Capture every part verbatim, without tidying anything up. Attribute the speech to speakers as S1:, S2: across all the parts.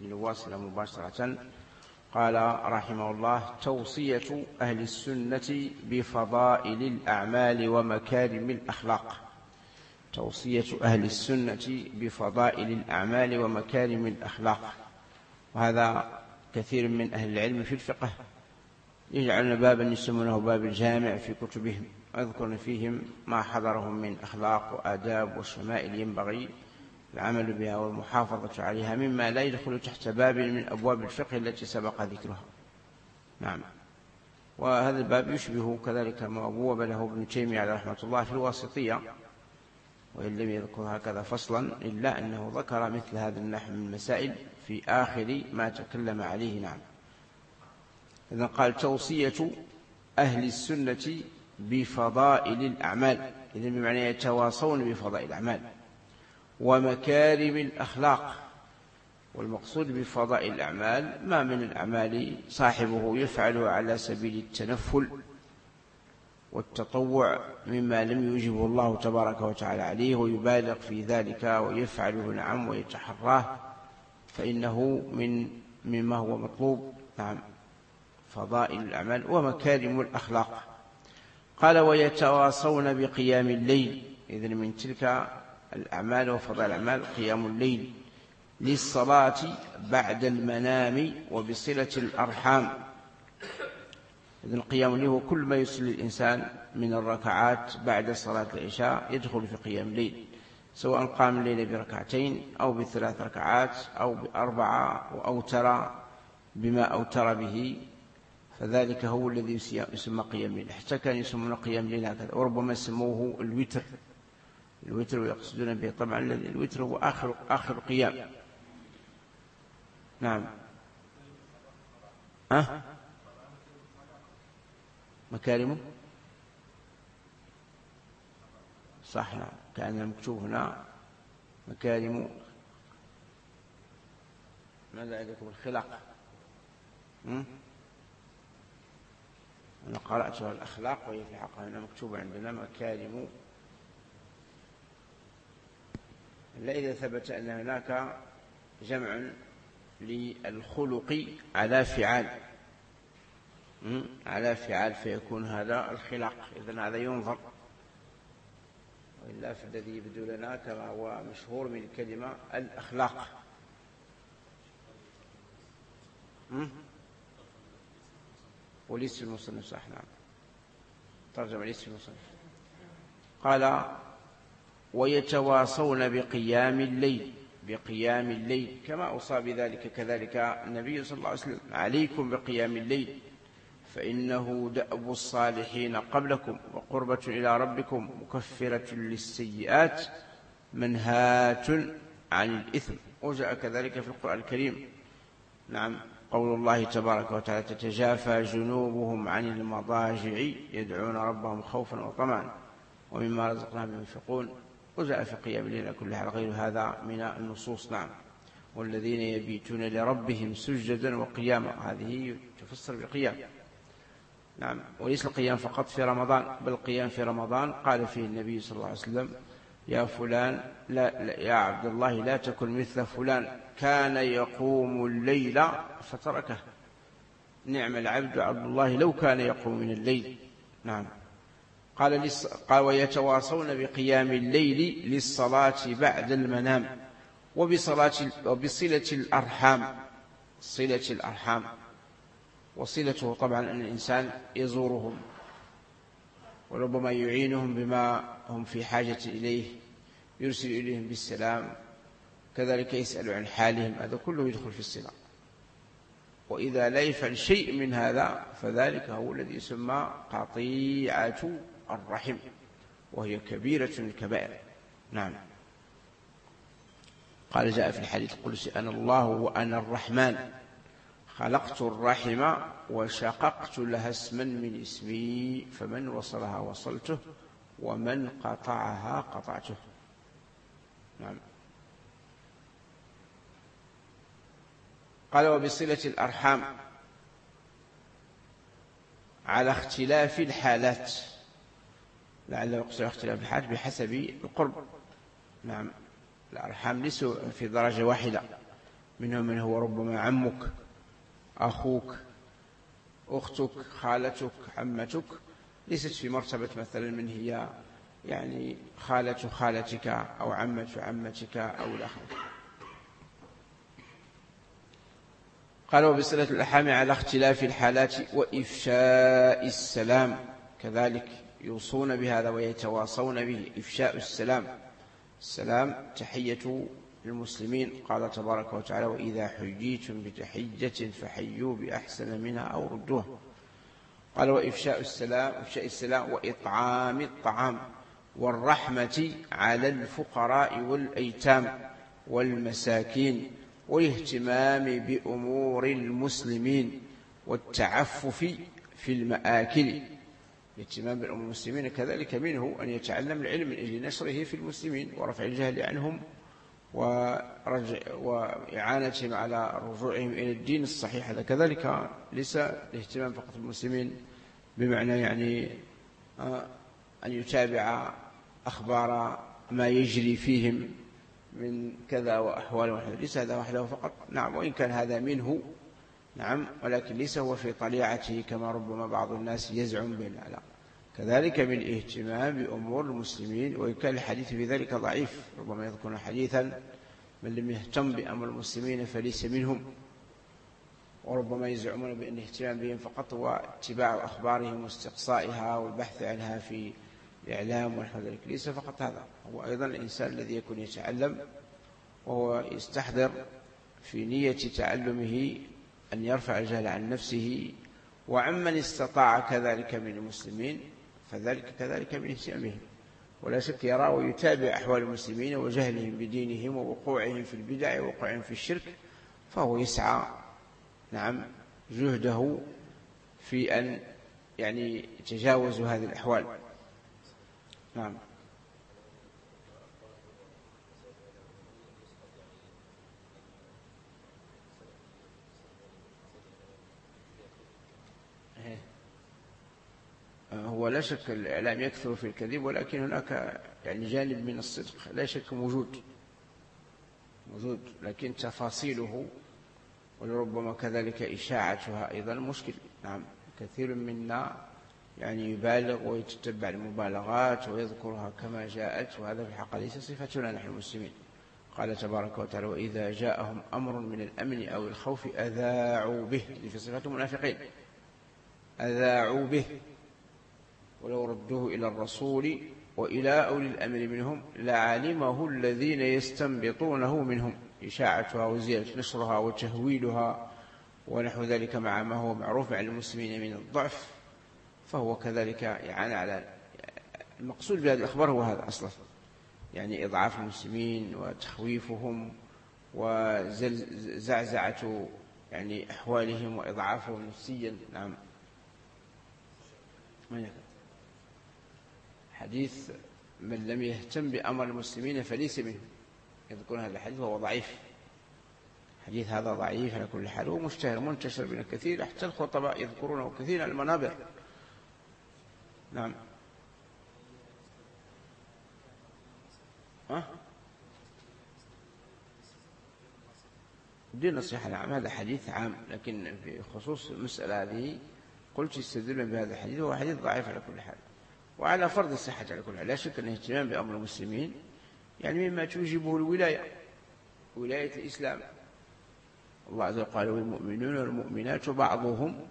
S1: لنواصل مباشرة. قال رحمه الله: توصية أهل السنة بفضائل الأعمال ومكارم الأخلاق. توصية أهل السنة بفضائل الأعمال ومكارم الأخلاق. وهذا كثير من أهل العلم في الفقه يجعلون بابا يسمونه باب الجامع في كتبهم، ويذكرون فيهم ما حضرهم من أخلاق وآداب وشمائل ينبغي العمل بها والمحافظة عليها، مما لا يدخل تحت باب من أبواب الفقه التي سبق ذكرها. نعم. وهذا الباب يشبه كذلك ما أبوب له ابن تيمية عليه رحمة الله في الواسطية، وإن لم يذكر هكذا فصلا إلا أنه ذكر مثل هذا النحو من المسائل في آخر ما تكلم عليه. نعم. إذن قال: توصية أهل السنة بفضائل الأعمال، إذن بمعنى يتواصون بفضائل الأعمال ومكارم الأخلاق. والمقصود بفضائل الأعمال ما من الأعمال صاحبه يفعله على سبيل التنفل والتطوع مما لم يوجبه الله تبارك وتعالى عليه ويبالغ في ذلك ويفعله نعم ويتحراه، فإنه من مما هو مطلوب. نعم. فضائل الأعمال ومكارم الأخلاق. قال: ويتواصون بقيام الليل، إذن من تلك الأعمال وفضائل الأعمال قيام الليل، للصلاة بعد المنام وبصلة الأرحام. إذن القيام الليل هو كل ما يصلي الإنسان من الركعات بعد صلاة العشاء يدخل في قيام الليل، سواء قام الليل بركعتين أو بثلاث ركعات أو بأربعة وأوتر بما أوتر به، فذلك هو الذي يسمى قيام الليل. حتى كان يسمون قيام الليل هكذا، وربما سموه الوتر. الوتر ويقصدون به طبعا الوتر هو آخر, آخر قيام. نعم. ها؟ مكارمه صح. نعم. كان المكتوب هنا مكارم، ماذا عندكم؟ الخلاق. أنا قرأتها الأخلاق وهي في حقها هنا مكتوبة عندنا مكارم، إلا إذا ثبت أن هناك جمع للخلق على فعال على فعال فيكون هذا الخلاق، إذن هذا ينظر. وإلا فالذي يبدو لنا كما هو مشهور من الكلمة الأخلاق. وليس المصنف صح. نعم. ترجم ليس المصنف. قال: ويتواصون بقيام الليل، بقيام الليل كما أوصى بذلك كذلك النبي صلى الله عليه وسلم: عليكم بقيام الليل فإنه دأب الصالحين قبلكم وقربة إلى ربكم مكفرة للسيئات منهاة عن الإثم. وجاء كذلك في القرآن الكريم. نعم. قول الله تبارك وتعالى: تتجافى جنوبهم عن المضاجع يدعون ربهم خوفا وطمعا ومما رزقناهم ينفقون. وجاء في قيام الليل كل حال غير هذا من النصوص. نعم. والذين يبيتون لربهم سجدا وقياما، هذه تفسر بالقيام. نعم. وليس القيام فقط في رمضان، بل القيام في رمضان قال فيه النبي صلى الله عليه وسلم: يا فلان لا, لا يا عبد الله لا تكن مثل فلان كان يقوم الليل فتركه. نعم العبد عبد الله لو كان يقوم من الليل. نعم. قال, لص... قال: ويتواصون بقيام الليل للصلاة بعد المنام وبصلاة وبصلة الأرحام. صلة الأرحام، وصلته طبعا أن الإنسان يزورهم وربما يعينهم بما هم في حاجة إليه، يرسل إليهم بالسلام، كذلك يسأل عن حالهم، هذا كله يدخل في الصلة. وإذا لا يفعل شيء من هذا فذلك هو الذي يسمى قطيعة الرحم، وهي كبيرة الكبائر. نعم. قال: جاء في الحديث القدسي: أنا الله وأنا الرحمن خلقت الرحم وشققت لها اسما من اسمي فمن وصلها وصلته ومن قطعها قطعته. نعم. قال: وبصلة الأرحام على اختلاف الحالات، لعله يقصد اختلاف الحالات بحسب القرب. نعم. الأرحام ليسوا في درجة واحدة، منهم من هو ربما عمك، أخوك، أختك، خالتك، عمتك، ليست في مرتبة مثلا من هي يعني خالة خالتك أو عمة عمتك أو الأخوة. قال وبصلة الأرحام على اختلاف الحالات وإفشاء السلام، كذلك يوصون بهذا ويتواصون به. إفشاء السلام، السلام تحية للمسلمين، قال تبارك وتعالى وإذا حييتم بتحية فحيوا بأحسن منها أو ردوها. قال وإفشاء السلام، إفشاء السلام وإطعام الطعام والرحمة على الفقراء والأيتام والمساكين والاهتمام بأمور المسلمين والتعفف في المآكل. الاهتمام بأمور المسلمين كذلك منه أن يتعلم العلم من أجل نشره في المسلمين ورفع الجهل عنهم ورجع وإعانتهم على رجوعهم إلى الدين الصحيح. هذا كذلك ليس الاهتمام فقط بالمسلمين بمعنى يعني أن يتابع أخبار ما يجري فيهم من كذا وأحوال وحده، ليس هذا وحده فقط، نعم، وإن كان هذا منه، نعم، ولكن ليس هو في طليعته كما ربما بعض الناس يزعم بالعلا. كذلك من الاهتمام بأمور المسلمين، وإن كان الحديث في ذلك ضعيف، ربما يذكر حديثا من لم يهتم بأمر المسلمين فليس منهم، وربما يزعمون بأن الاهتمام بهم فقط هو اتباع أخبارهم واستقصائها والبحث عنها في الإعلام ونحو ذلك. ليس فقط هذا، هو أيضا الإنسان الذي يكون يتعلم وهو يستحضر في نية تعلمه أن يرفع الجهل عن نفسه وعمن استطاع كذلك من المسلمين، فذلك كذلك من اهتمامهم. ولا شك يرى ويتابع أحوال المسلمين وجهلهم بدينهم ووقوعهم في البدع ووقوعهم في الشرك، فهو يسعى، نعم، جهده في أن يعني يتجاوز هذه الأحوال. نعم. هو لا شك الإعلام يكثر في الكذب، ولكن هناك يعني جانب من الصدق لا شك موجود موجود لكن تفاصيله ولربما كذلك إشاعتها أيضا مشكل. نعم، كثير منا يعني يبالغ ويتتبع المبالغات ويذكرها كما جاءت، وهذا في الحقيقة ليس صفتنا نحن المسلمين. قال تبارك وتعالى وإذا جاءهم أمر من الأمن أو الخوف أذاعوا به، في صفات المنافقين، أذاعوا به ولو ردوه إلى الرسول وإلى أولي الأمر منهم لعلمه الذين يستنبطونه منهم، إشاعتها وزيادة نشرها وتهويلها ونحو ذلك مع ما هو معروف عن المسلمين من الضعف، فهو كذلك يعني على المقصود بهذه الأخبار هو هذا أصلا، يعني إضعاف المسلمين وتخويفهم وزعزعة يعني أحوالهم وإضعافهم نفسيا. نعم. حديث من لم يهتم بأمر المسلمين فليس منه، يذكر هذا الحديث وهو ضعيف، حديث هذا ضعيف على كل حال، ومشتهر منتشر بين الكثير، حتى الخطباء يذكرونه كثير على المنابر. نعم. ها دي نصيحة. نعم، هذا حديث عام، لكن في خصوص المسألة هذه قلت يستدل بهذا الحديث، وهو حديث ضعيف على كل حال، وعلى فرض الصحة على كل حال. لا شك أن الاهتمام بأمر المسلمين يعني مما توجبه الولاية، ولاية الإسلام. الله عز وجل قال والمؤمنون والمؤمنات بعضهم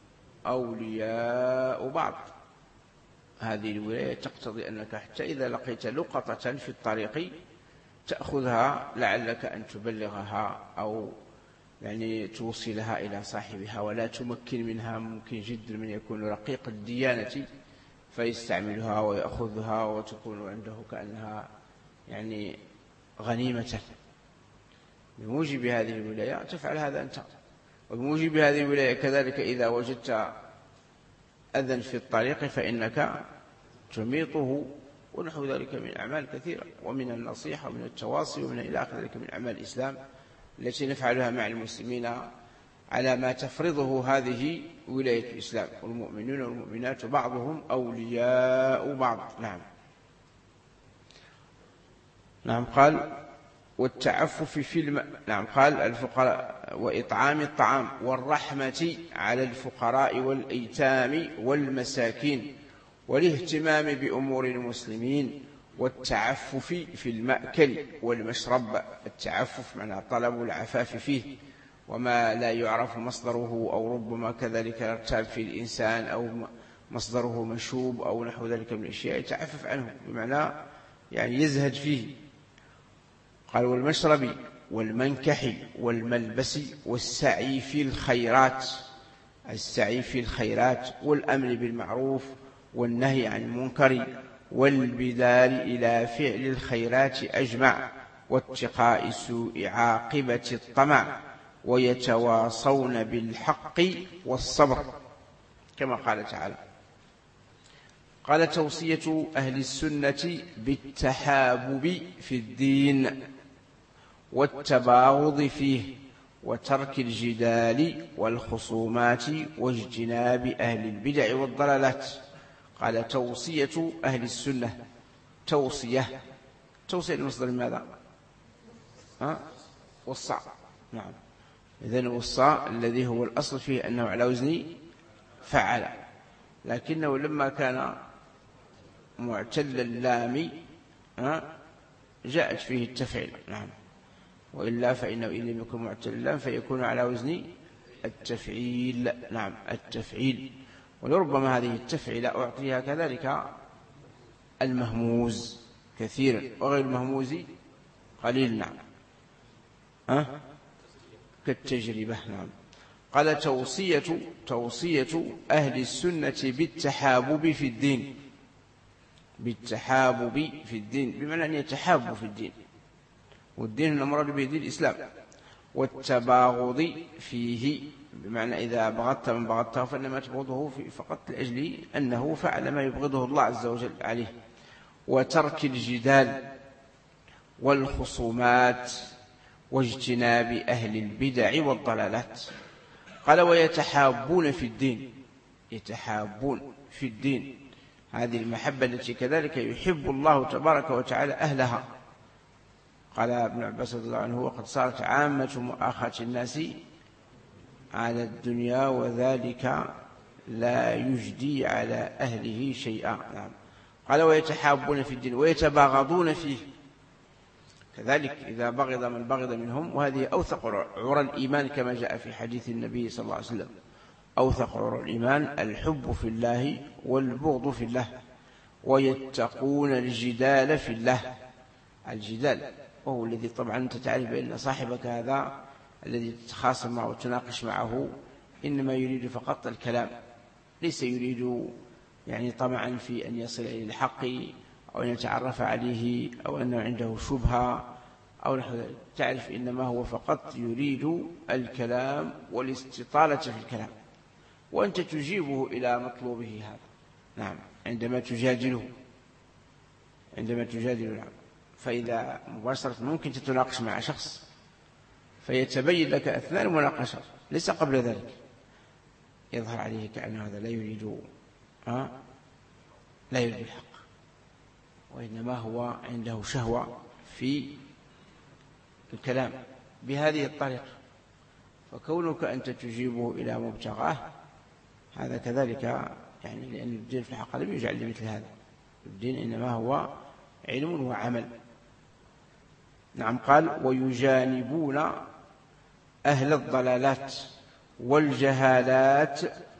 S1: أولياء بعض. هذه الولاية تقتضي أنك حتى إذا لقيت لقطة في الطريق تأخذها لعلك أن تبلغها أو يعني توصلها إلى صاحبها، ولا تمكن منها. ممكن جدا من يكون رقيق الديانة فيستعملها ويأخذها وتكون عنده كأنها يعني غنيمة. بموجب هذه الولاية تفعل هذا أنت، وبموجب هذه الولاية كذلك إذا وجدت أذى في الطريق فإنك تميطه، ونحو ذلك من أعمال كثيرة، ومن النصيحة ومن التواصي ومن إلى آخر ذلك من أعمال الإسلام التي نفعلها مع المسلمين على ما تفرضه هذه ولاية الإسلام. والمؤمنون والمؤمنات بعضهم أولياء بعض. نعم. نعم. قال والتعفف في الم... نعم قال الفقراء وإطعام الطعام والرحمة على الفقراء والأيتام والمساكين والاهتمام بأمور المسلمين والتعفف في المأكل والمشرب. التعفف معنى طلب العفاف فيه وما لا يعرف مصدره أو ربما كذلك يرتاب في الإنسان أو مصدره مشوب أو نحو ذلك من الأشياء يتعفف عنه بمعنى يعني يزهد فيه. قال والمشرب والمنكح والملبس والسعي في الخيرات، السعي في الخيرات والأمر بالمعروف والنهي عن المنكر والبدار إلى فعل الخيرات أجمع واتقاء سوء عاقبة الطمع ويتواصون بالحق والصبر كما قال تعالى. قال توصية أهل السنة بالتحابب في الدين والتباغض فيه وترك الجدال والخصومات واجتناب أهل البدع والضلالات. قال توصية أهل السنة، توصية توصية المصدر ماذا؟ ها؟ وصى. نعم، إذن وصى الذي هو الأصل فيه أنه على وزن فعل، لكنه لما كان معتل اللام جاءت فيه التفعيل. نعم، وإلا فإنه إن لم يكن معتل اللام فيكون على وزن التفعيل. نعم، التفعيل. ولربما هذه التفعيل أعطيها كذلك المهموز كثيرا وغير المهموز قليل. نعم، أه؟ كالتجربة. نعم. قال توصية توصية أهل السنة بالتحابب في الدين، بالتحابب في الدين بمعنى أن يتحابوا في الدين، والدين المراد به دين الإسلام. والتباغض فيه بمعنى إذا بغضت من بغضته فإنما تبغضه فقط لأجل أنه فعل ما يبغضه الله عز وجل عليه. وترك الجدال والخصومات واجتناب أهل البدع والضلالات. قال ويتحابون في الدين، يتحابون في الدين، هذه المحبة التي كذلك يحب الله تبارك وتعالى أهلها. قال ابن عباس رضي الله عنه وقد صارت عامة مؤاخاة الناس على الدنيا وذلك لا يجدي على أهله شيئا. نعم. قال ويتحابون في الدين ويتباغضون فيه كذلك إذا بغض من بغض منهم، وهذه أوثق عرى الإيمان كما جاء في حديث النبي صلى الله عليه وسلم. أوثق عرى الإيمان الحب في الله والبغض في الله. ويتقون الجدال في الله، الجدال وهو الذي طبعا أنت تعرف بأن صاحبك هذا الذي تتخاصم معه وتناقش معه إنما يريد فقط الكلام، ليس يريد يعني طمعا في أن يصل إلى الحق أو أن يتعرف عليه أو أنه عنده شبهة أو نحو ذلك. تعرف إنما هو فقط يريد الكلام والاستطالة في الكلام، وأنت تجيبه إلى مطلوبه هذا. نعم، عندما تجادله عندما تجادله نعم. فإذا مباشرة ممكن تتناقش مع شخص فيتبين لك أثناء المناقشة ليس قبل ذلك يظهر عليه كأن هذا لا يريد أه؟ لا يريد الحق، وإنما هو عنده شهوة في الكلام بهذه الطريقة. فكونك أنت تجيبه إلى مبتغاه هذا كذلك يعني لأن الدين في الحق لم يجعل لمثل هذا. الدين إنما هو علم وعمل. نعم. قال ويجانبون أهل الضلالات والجهالات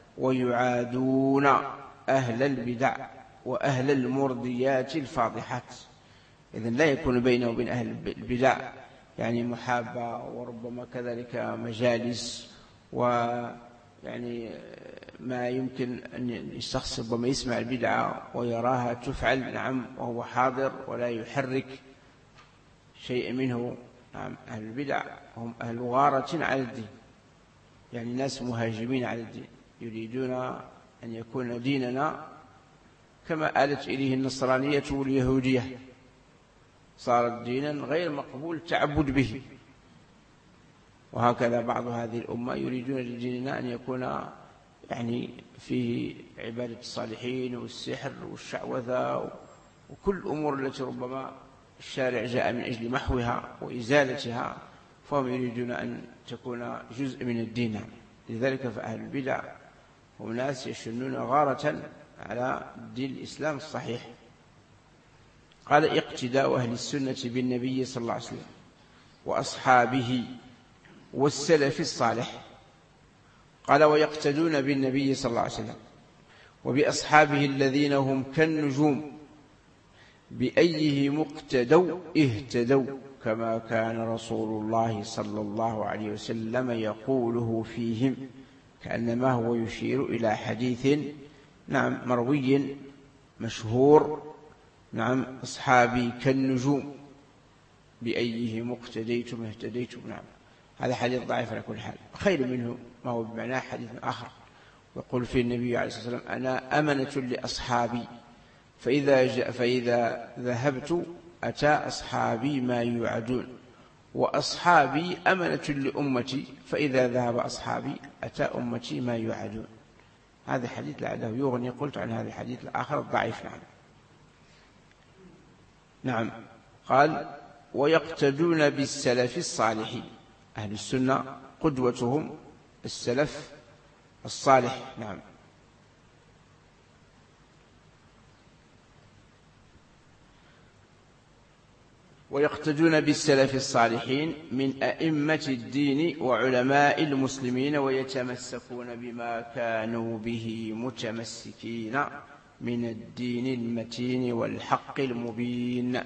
S1: ويعادون أهل البدع وأهل المرضيات الفاضحات. إذن لا يكون بينه وبين أهل البدع يعني محابة، وربما كذلك مجالس، ويعني ما يمكن أن الشخص ربما يسمع البدعة ويراها تفعل نعم وهو حاضر ولا يحرك شيء منه. نعم، أهل البدع هم أهل غارة على الدين، يعني ناس مهاجمين على الدين، يريدون أن يكون ديننا كما آلت إليه النصرانية واليهودية، صارت دينا غير مقبول تعبد به. وهكذا بعض هذه الأمة يريدون لديننا أن يكون يعني فيه عبادة الصالحين والسحر والشعوذة وكل أمور التي ربما الشارع جاء من أجل محوها وإزالتها، فهم يريدون أن تكون جزء من الدين. لذلك فأهل البدع هم ناس يشنون غارة على دين الإسلام الصحيح. قال اقتداء أهل السنة بالنبي صلى الله عليه وسلم وأصحابه والسلف الصالح. قال ويقتدون بالنبي صلى الله عليه وسلم وبأصحابه الذين هم كالنجوم بأيهم اقتدوا اهتدوا، كما كان رسول الله صلى الله عليه وسلم يقوله فيهم، كأنما هو يشير إلى حديث نعم مروي مشهور، نعم أصحابي كالنجوم بأيهم اقتديتم اهتديتم. نعم هذا حديث ضعيف على كل حال، خير منه ما هو بمعناه حديث آخر، يقول فيه النبي عليه الصلاة والسلام أنا أمنة لأصحابي، فإذا, فإذا ذهبت أتى أصحابي ما يوعدون، وأصحابي أمنة لأمتي، فإذا ذهب أصحابي أتى أمتي ما يوعدون. هذا حديث لعله يغني. قلت عن هذا الحديث الآخر الضعيف. نعم نعم قال ويقتدون بالسلف الصالحين. أهل السنة قدوتهم السلف الصالح. نعم ويقتدون بالسلف الصالحين من أئمة الدين وعلماء المسلمين، ويتمسكون بما كانوا به متمسكين من الدين المتين والحق المبين.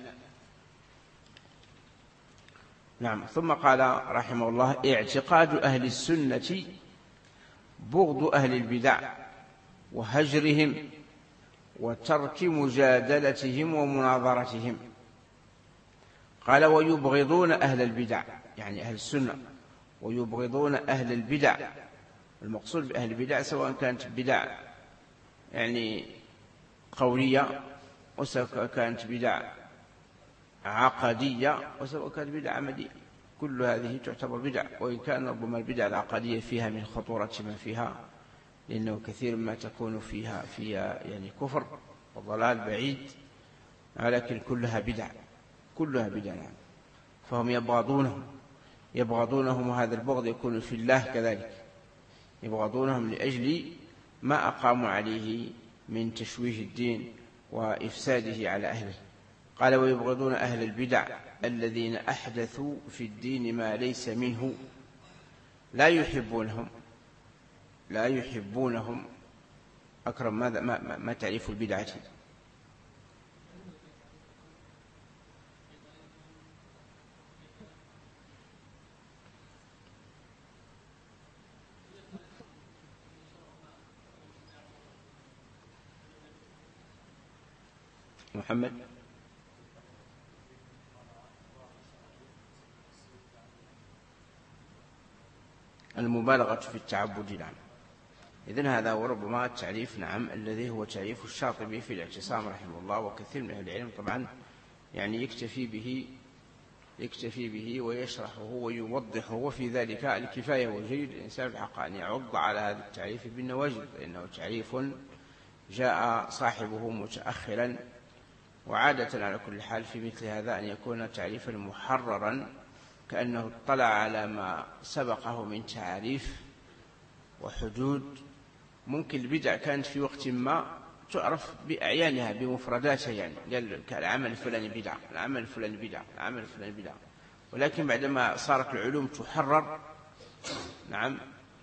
S1: نعم ثم قال رحمه الله اعتقاد أهل السنة بغض أهل البدع وهجرهم وترك مجادلتهم ومناظرتهم. قال ويبغضون أهل البدع، يعني أهل السنة، ويبغضون أهل البدع. المقصود بأهل البدع سواء كانت بدع يعني قولية، وسواء كانت بدع عقدية، وسواء كانت بدع عملية، كل هذه تعتبر بدع، وإن كان ربما البدع العقدية فيها من خطورة ما فيها، لأنه كثير ما تكون فيها فيها يعني كفر وضلال بعيد، ولكن كلها بدع، كلها بدع. فهم يبغضونهم يبغضونهم وهذا البغض يكون في الله كذلك، يبغضونهم لأجل ما أقاموا عليه من تشويه الدين وإفساده على أهله. قال ويبغضون أهل البدع الذين أحدثوا في الدين ما ليس منه، لا يحبونهم لا يحبونهم أكرم ماذا ما, ما تعريف البدعة؟ محمد المبالغة في التعبد. نعم إذن هذا وربما التعريف نعم الذي هو تعريف الشاطبي في الاعتصام رحمه الله، وكثير من أهل العلم طبعا يعني يكتفي به يكتفي به ويشرحه ويوضحه، وفي ذلك الكفاية. وجيد الإنسان الحق أن يعض على هذا التعريف بالنواجذ، لأنه تعريف جاء صاحبه متأخرا، وعادة على كل حال في مثل هذا أن يكون تعريفا محررا، كأنه اطلع على ما سبقه من تعريف وحدود. ممكن البدع كانت في وقت ما تعرف بأعيانها بمفرداتها، يعني قال العمل الفلاني بدعة، العمل الفلاني بدعة، العمل الفلاني بدعة، ولكن بعدما صارت العلوم تحرر نعم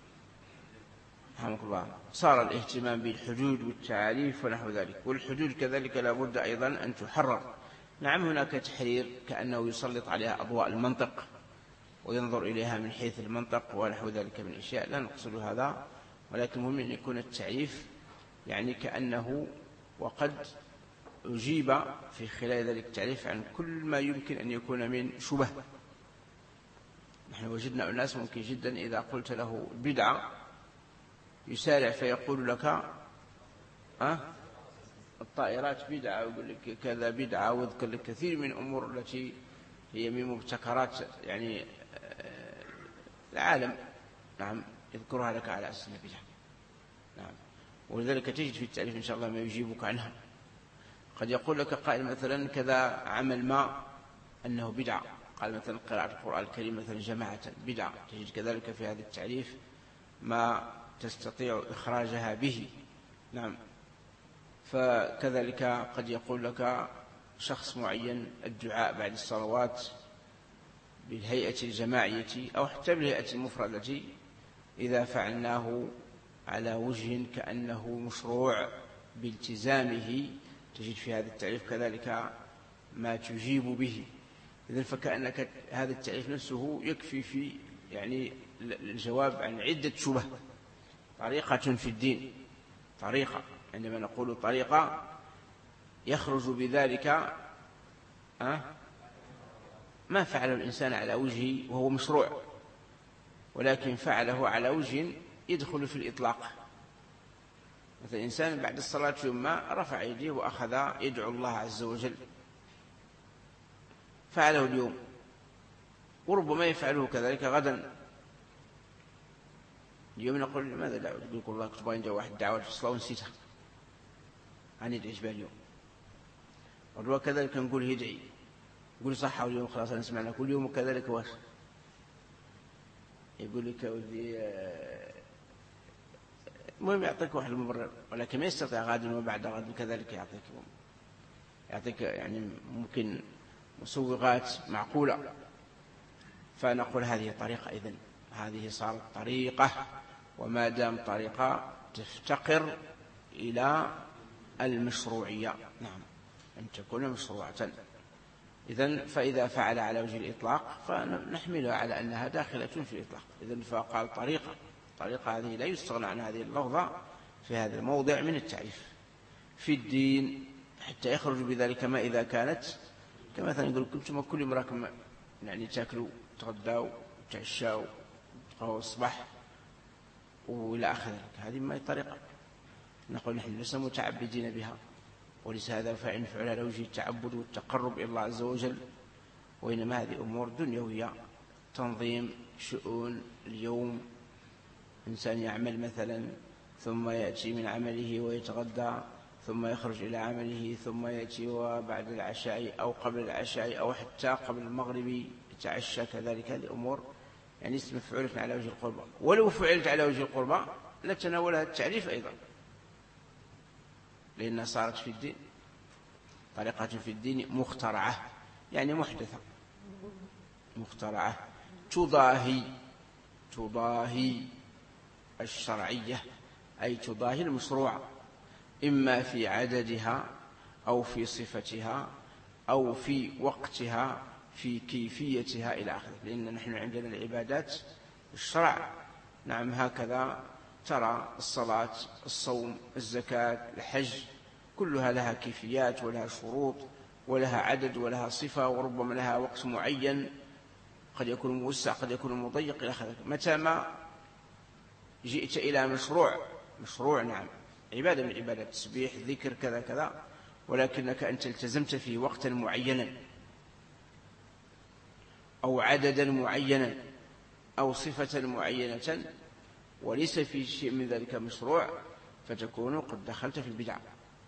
S1: رحمك الله صار الاهتمام بالحدود والتعريف ونحو ذلك، والحدود كذلك لا بد أيضا أن تحرر. نعم هناك تحرير كأنه يسلط عليها أضواء المنطق وينظر إليها من حيث المنطق ونحو ذلك من أشياء لا نقصد هذا، ولكن مهم أن يكون التعريف يعني كأنه وقد أجيب في خلال ذلك التعريف عن كل ما يمكن أن يكون من شبه. نحن وجدنا الناس ممكن جدا إذا قلت له بدعة يسارع فيقول لك أه الطائرات بدعة، ويقول لك كذا بدعة، ويذكر لك كثير من أمور التي هي من مبتكرات يعني العالم نعم يذكرها لك على أساس بدعة. نعم ولذلك تجد في التعريف إن شاء الله ما يجيبك عنها. قد يقول لك قائل مثلا كذا عمل ما أنه بدعة. قال مثلا قراءة القرآن الكريم مثلا جماعة بدعة، تجد كذلك في هذا التعريف ما تستطيع إخراجها به. نعم. فكذلك قد يقول لك شخص معين الدعاء بعد الصلوات بالهيئة الجماعية أو حتى بالهيئة المفردة إذا فعلناه على وجه كأنه مشروع بالتزامه، تجد في هذا التعريف كذلك ما تجيب به. إذن فكأنك هذا التعريف نفسه يكفي في يعني الجواب عن عدة شبه. طريقة في الدين، طريقة، عندما نقول طريقة يخرج بذلك أه؟ ما فعله الإنسان على وجهه وهو مشروع، ولكن فعله على وجه يدخل في الإطلاق. مثل الإنسان بعد الصلاة يوم ما رفع يديه وأخذ يدعو الله عز وجل، فعله اليوم، وربما يفعله كذلك غدا. اليوم نقول لماذا لا يقول الله كتب عندي واحد دعوة في الصلاة ونسيتها، أنا يدعي إشبال اليوم. وربما كذلك نقول يدعي، يقول صحة اليوم خلاص أنا سمعنا كل يوم، وكذلك واش يقول لك ودي المهم يعطيك واحد المبرر، ولكن ما يستطيع غدا وبعد غد كذلك يعطيك يعطيك يعني ممكن مسوغات معقولة. فنقول هذه طريقة، إذن هذه صارت طريقة، وما دام طريقة تفتقر إلى المشروعية، نعم، أن تكون مشروعة. إذن فإذا فعل على وجه الإطلاق فنحملها على أنها داخلة في الإطلاق. إذن فقال طريقة، طريقة هذه لا يستغنى عن هذه اللفظة في هذا الموضع من التعريف في الدين، حتى يخرج بذلك ما إذا كانت كمثلا يقول كنتم كل امراكم يعني تاكلوا تغداوا تعشاوا تقهوا الصباح وإلى آخر، هذه ما هي طريقة. نقول نحن لسنا متعبدين بها، وليس هذا فإن فعل على وجه التعبد والتقرب إلى الله عز وجل، وإنما هذه أمور دنيوية، تنظيم شؤون اليوم. إنسان يعمل مثلا ثم يأتي من عمله ويتغدى ثم يخرج إلى عمله ثم يأتي وبعد العشاء أو قبل العشاء أو حتى قبل المغرب يتعشى كذلك. هذه أمور يعني اسم مفعولة على وجه القربة، ولو فعلت على وجه القربة لتناولها التعريف أيضا، لأنها صارت في الدين طريقة في الدين مخترعة، يعني محدثة مخترعة، تضاهي تضاهي الشرعية، أي تضاهي المشروع، إما في عددها أو في صفتها أو في وقتها في كيفيتها إلى آخره. لأن نحن عندنا العبادات الشرع، نعم، هكذا ترى الصلاة الصوم الزكاة الحج كلها لها كيفيات ولها شروط ولها عدد ولها صفة، وربما لها وقت معين، قد يكون موسع قد يكون مضيق إلى آخره. متى ما جئت إلى مشروع مشروع نعم عبادة من عبادات تسبيح ذكر كذا كذا، ولكنك أنت التزمت فيه وقتا معينا أو عددا معينا أو صفة معينة وليس في شيء من ذلك مشروع، فتكون قد دخلت في البدعة.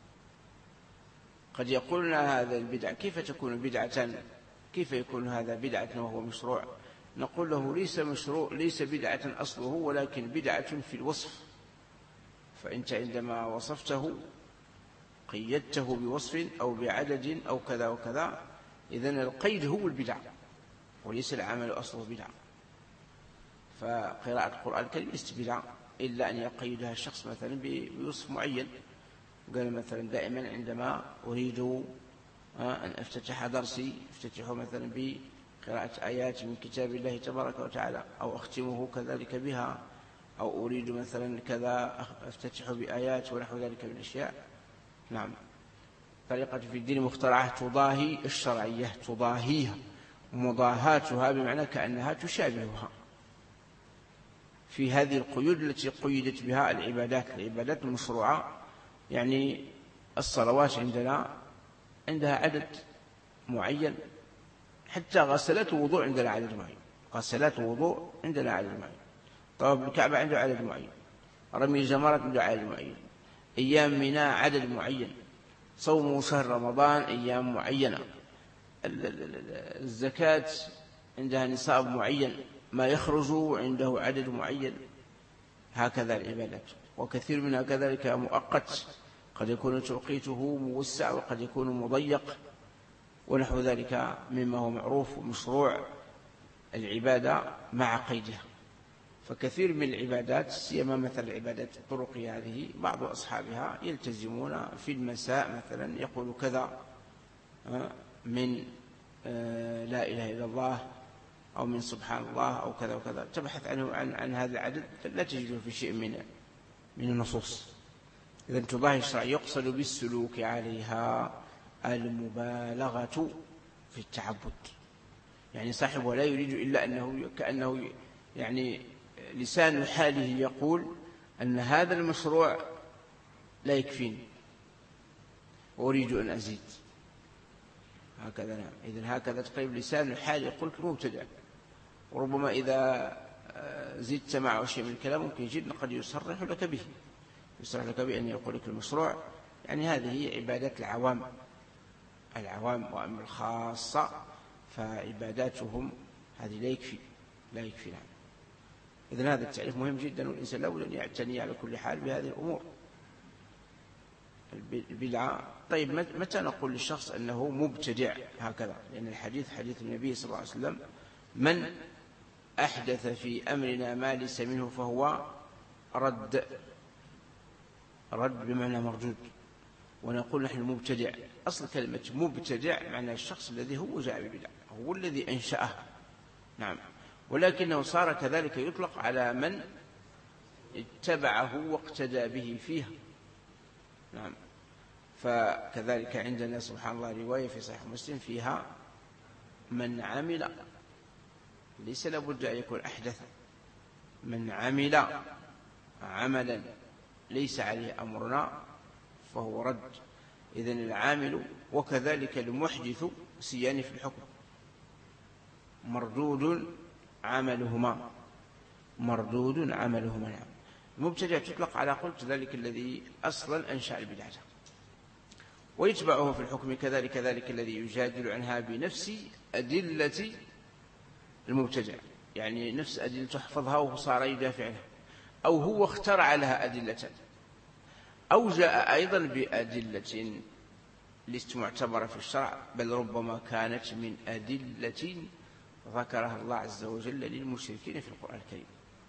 S1: قد يقولنا هذا البدعة كيف تكون بدعة، كيف يكون هذا بدعة وهو مشروع؟ نقول له ليس مشروع ليس بدعة أصله، ولكن بدعة في الوصف. فأنت عندما وصفته قيدته بوصف أو بعدد أو كذا وكذا، إذن القيد هو البدعة وليس العمل أصله بدعة. فقراءة القرآن الكريم ليست بدعة إلا أن يقيدها الشخص مثلا بوصف معين. قال مثلا دائما عندما أريد أن أفتتح درسي افتتحه مثلا بقراءة آيات من كتاب الله تبارك وتعالى، أو أختمه كذلك بها، أو أريد مثلا كذا أفتتح بآيات ونحو ذلك من الأشياء. نعم، طريقة في الدين مخترعة تضاهي الشرعية، تضاهيها، مضاهاتها بمعنى كأنها تشابهها في هذه القيود التي قيدت بها العبادات العبادات المشروعة. يعني الصلوات عندنا عندها عدد معين، حتى غسلات الوضوء عندنا عدد معين، غسلات الوضوء عندنا عدد معين، طواف الكعبة عنده عدد معين، رمي الجمرات عنده عدد معين، أيام منى عدد معين، صوم شهر رمضان أيام معينة، الزكاة عندها نصاب معين، ما يخرج عنده عدد معين، هكذا العبادات. وكثير منها كذلك مؤقت، قد يكون توقيته موسع وقد يكون مضيق ونحو ذلك مما هو معروف ومشروع العبادة مع قيدها. فكثير من العبادات سيما مثل العبادات الطرقية هذه بعض أصحابها يلتزمون في المساء مثلا يقول كذا من لا إله إلا الله أو من سبحان الله أو كذا وكذا، تبحث عنه عن, عن هذا العدد لا تجده في شيء من من النصوص. إذن تضاهي الشرع يقصد بالسلوك عليها المبالغة في التعبد، يعني صاحبه لا يريد إلا أنه كأنه يعني لسان حاله يقول أن هذا المشروع لا يكفيني وأريد أن أزيد، هكذا. نعم، إذن هكذا تقريب لسان الحال يقول مبتدع. وربما إذا زدت معه شيء من الكلام ممكن جدا قد يصرح لك به، يصرح لك بأن يقول لك المشروع، يعني هذه هي عبادات العوام العوام وأما الخاصة فعباداتهم هذه لا يكفي لا يكفي نعم. إذن هذا التعريف مهم جدا، والإنسان لا بد أن يعتني على كل حال بهذه الأمور. البدعة، طيب متى نقول للشخص أنه مبتدع؟ هكذا، لأن الحديث حديث النبي صلى الله عليه وسلم: من أحدث في أمرنا ما ليس منه فهو رد. رد بمعنى مردود. ونقول نحن مبتدع، أصل كلمة مبتدع معنى الشخص الذي هو جاء ببدعة، هو الذي أنشأه. نعم، ولكنه صار كذلك يطلق على من اتبعه واقتدى به فيها. نعم، فكذلك عندنا سبحان الله رواية في صحيح مسلم فيها: من عمل، ليس لابد أن يكون أحدث، من عمل عملا ليس عليه أمرنا فهو رد. إذن العامل وكذلك المحدث سيان في الحكم، مردود عملهما مردود عملهما. نعم، المبتدع تطلق على قلت ذلك الذي أصلا أنشأ البدعة، ويتبعه في الحكم كذلك ذلك الذي يجادل عنها بنفس أدلة المبتدع، يعني نفس أدلة تحفظها وصار يدافع عنها، أو هو اخترع لها أدلة، أو جاء أيضا بأدلة لست معتبرة في الشرع، بل ربما كانت من أدلة ذكرها الله عز وجل للمشركين في القرآن الكريم.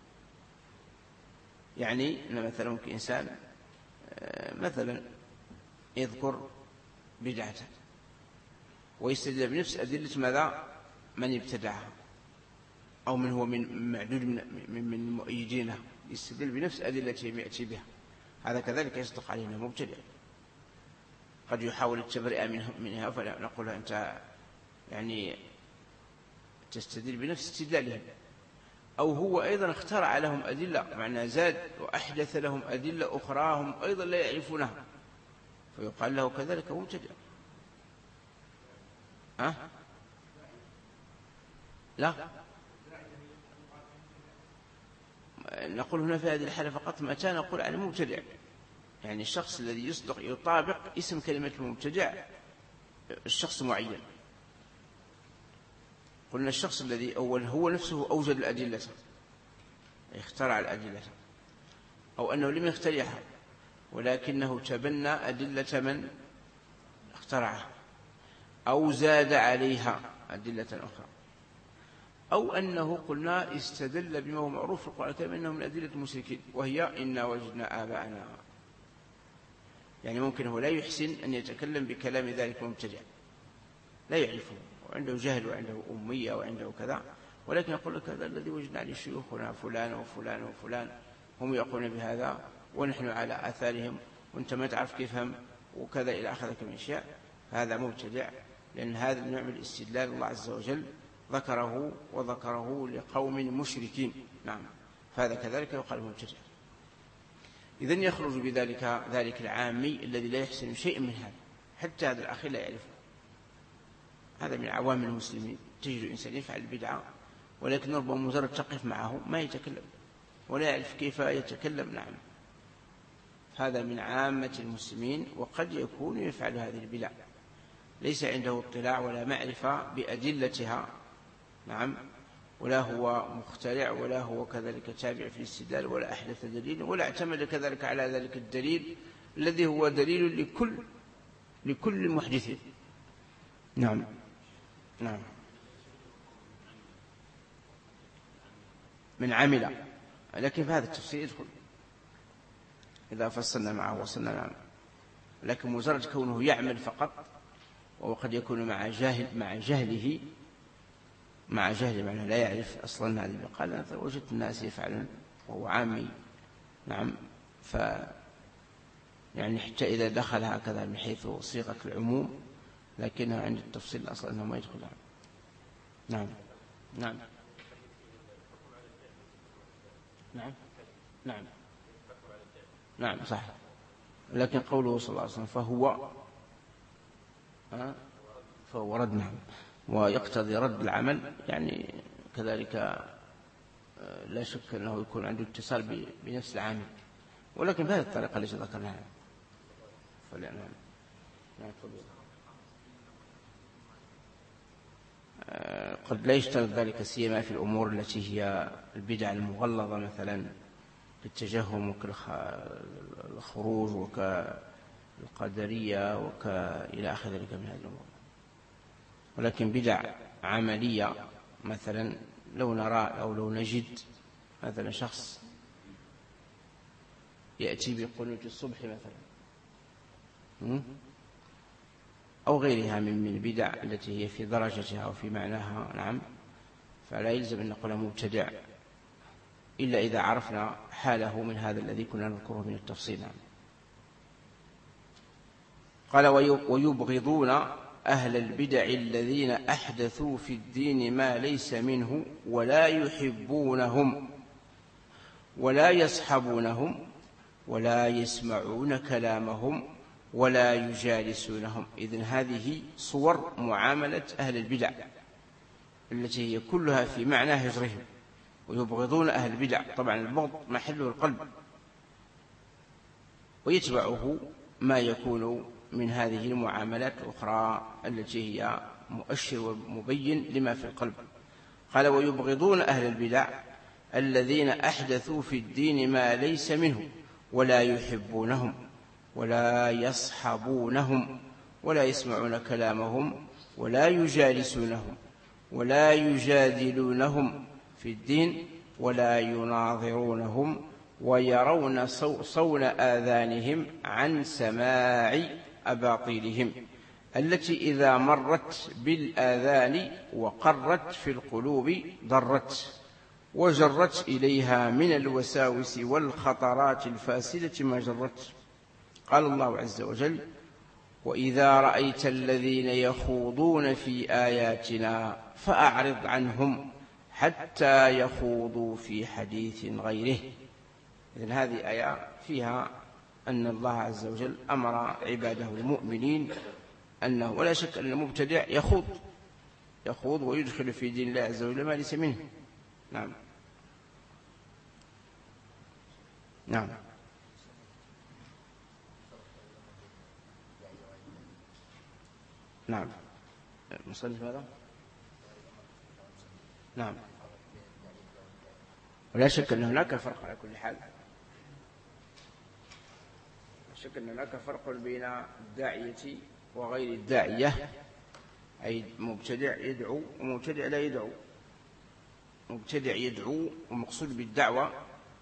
S1: يعني أن مثلا ممكن إنسان مثلا يذكر بدعة ويستدل بنفس أدلة ماذا؟ من ابتدعها، أو من هو من معدود من من مؤيدينه، يستدل بنفس أدلتهم يأتي بها، هذا كذلك يصدق علينا مبتدع. قد يحاول التبرئة منها فنقول أنت يعني تستدل بنفس استدلالهم، أو هو أيضا اخترع لهم أدلة، معنى زاد وأحدث لهم أدلة أخرى هم أيضا لا يعرفونها، فيقال له كذلك مبتدع. أه؟ لا، نقول هنا في هذه الحالة فقط متى نقول عن مبتدع، يعني الشخص الذي يصدق يطابق اسم كلمة المبتدع الشخص معين. قلنا الشخص الذي أول هو نفسه أوجد الأدلة، اخترع الأدلة، أو أنه لم يخترعها ولكنه تبنى أدلة من اخترعها، أو زاد عليها أدلة أخرى، أو أنه قلنا استدل بما هو معروف في القرآن الكريم أنه من أدلة المشركين، وهي إنا وجدنا آباءنا. يعني ممكن هو لا يحسن أن يتكلم بكلام ذلك المبتدع، لا يعرفه وعنده جهل وعنده أمية وعنده كذا، ولكن يقول لك هذا الذي وجدنا عليه شيوخنا فلان وفلان وفلان هم يقولون بهذا ونحن على آثارهم وانت ما تعرف كيفهم وكذا إلى آخر من أشياء. هذا مبتدع، لأن هذا النوع من الاستدلال الله عز وجل ذكره وذكره لقوم مشركين. نعم، فهذا كذلك يقال مبتدع. إذن يخرج بذلك ذلك العامي الذي لا يحسن شيء من هذا، حتى هذا الأخير لا يعرفه. هذا من عوام المسلمين، تجد إنسان يفعل البدعة ولكن ربما مجرد تقف معه ما يتكلم ولا يعرف كيف يتكلم. نعم، هذا من عامة المسلمين، وقد يكون يفعل هذه البدع ليس عنده اطلاع ولا معرفة بأدلتها، نعم، ولا هو مخترع ولا هو كذلك تابع في الاستدلال ولا أحدث دليل ولا اعتمد كذلك على ذلك الدليل الذي هو دليل لكل لكل محدث. نعم نعم من عمل، لكن في هذا التفسير يدخل إذا فصلنا معه وصلنا معه، لكن مجرد كونه يعمل فقط، وقد يكون مع جاهل مع جهله مع جهل معناه لا يعرف أصلا هذه المقالة. وجدت الناس يفعلون وهو عامي، نعم، ف يعني حتى إذا دخل هكذا من حيث صيغة العموم، لكنها عند التفصيل أصلا أنه ما يدخلها. نعم نعم نعم نعم نعم صح. لكن قوله صلى الله عليه وسلم فهو أه؟ فهو رد، نعم، ويقتضي رد العمل، يعني كذلك لا شك أنه يكون عنده اتصال بنفس العامل، ولكن بهذه الطريقة التي ذكرناها. فلأن قد لا يشترط ذلك سيما في الأمور التي هي البدع المغلظة، مثلا كالتجهم وكالخروج وكالقدرية وإلى آخر ذلك من هذه الأمور. ولكن بدع عملية مثلا لو نرى أو لو نجد مثلا شخص يأتي بقنوت الصبح مثلا أو غيرها من البدع التي هي في درجتها أو في معناها، نعم، فلا يلزم أن نقول مبتدع إلا إذا عرفنا حاله من هذا الذي كنا نذكره من التفصيل. نعم. قال ويبغضون أهل البدع الذين أحدثوا في الدين ما ليس منه ولا يحبونهم ولا يصحبونهم ولا يسمعون كلامهم ولا يجالسونهم. إذن هذه صور معاملة أهل البدع التي هي كلها في معنى هجرهم. ويبغضون أهل البدع، طبعا البغض محله القلب، ويتبعه ما يكون من هذه المعاملات الأخرى التي هي مؤشر ومبين لما في القلب. قال ويبغضون أهل البدع الذين أحدثوا في الدين ما ليس منه ولا يحبونهم ولا يصحبونهم ولا يسمعون كلامهم ولا يجالسونهم ولا يجادلونهم في الدين ولا يناظرونهم ويرون صون آذانهم عن سماع أباطيلهم التي إذا مرت بالآذان وقرت في القلوب ضرت وجرت إليها من الوساوس والخطرات الفاسدة ما جرت. قال الله عز وجل وإذا رأيت الذين يخوضون في آياتنا فأعرض عنهم حتى يخوضوا في حديث غيره. إذن هذه آية فيها أن الله عز وجل أمر عباده المؤمنين أنه ولا شك أن المبتدع يخوض يخوض ويدخل في دين الله عز وجل ما ليس منه. نعم نعم نعم مصنف هذا نعم. ولا شك أن هناك فرق على كل حال، لا شك أن هناك فرق بين الداعية وغير الداعية، أي مبتدع يدعو ومبتدع لا يدعو. مبتدع يدعو ومقصود بالدعوة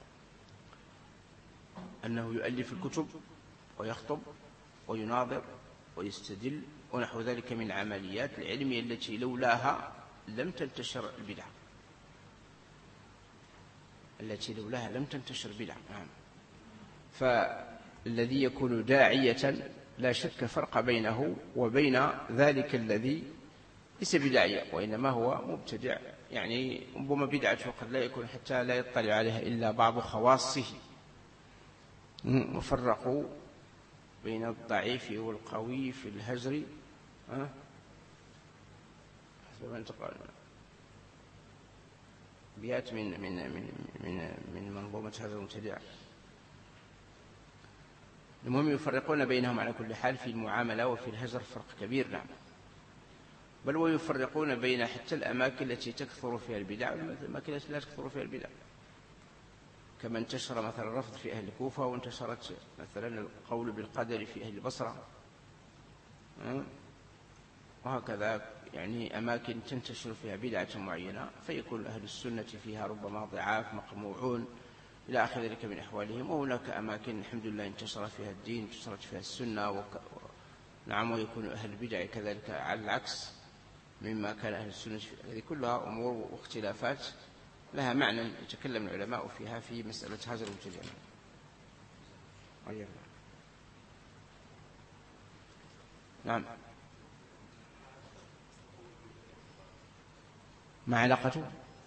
S1: أنه يؤلف الكتب ويخطب ويناظر ويستدل ونحو ذلك من العمليات العلمية التي لولاها لم تنتشر البدع التي لولاها لم تنتشر البدع. نعم. فالذي يكون داعية لا شك فرق بينه وبين ذلك الذي ليس بداعية وإنما هو مبتدع، يعني ربما بدعته قد لا يكون حتى لا يطلع عليها إلا بعض خواصه. وفرقوا بين الضعيف والقوي في الهجر حسب ما انتقال بيات من من من من من منظومة هذا المبتدع. المهم يفرقون بينهم على كل حال في المعاملة وفي الهجر فرق كبير. نعم. بل ويفرقون بين حتى الأماكن التي تكثر فيها البدع والأماكن التي لا تكثر فيها البدع، كما انتشر مثلا الرفض في أهل الكوفة، وانتشرت مثلا القول بالقدر في أهل البصرة، وهكذا يعني أماكن تنتشر فيها بدعة معينة فيكون أهل السنة فيها ربما ضعاف مقموعون إلى آخر ذلك من أحوالهم. وهناك أماكن الحمد لله انتشر فيها الدين، انتشرت فيها السنة وك... نعم، ويكون أهل البدع كذلك على العكس مما كان أهل السنة. هذه كلها أمور واختلافات لها معنى يتكلم العلماء فيها في مسألة هجر الجميع. نعم. ما علاقته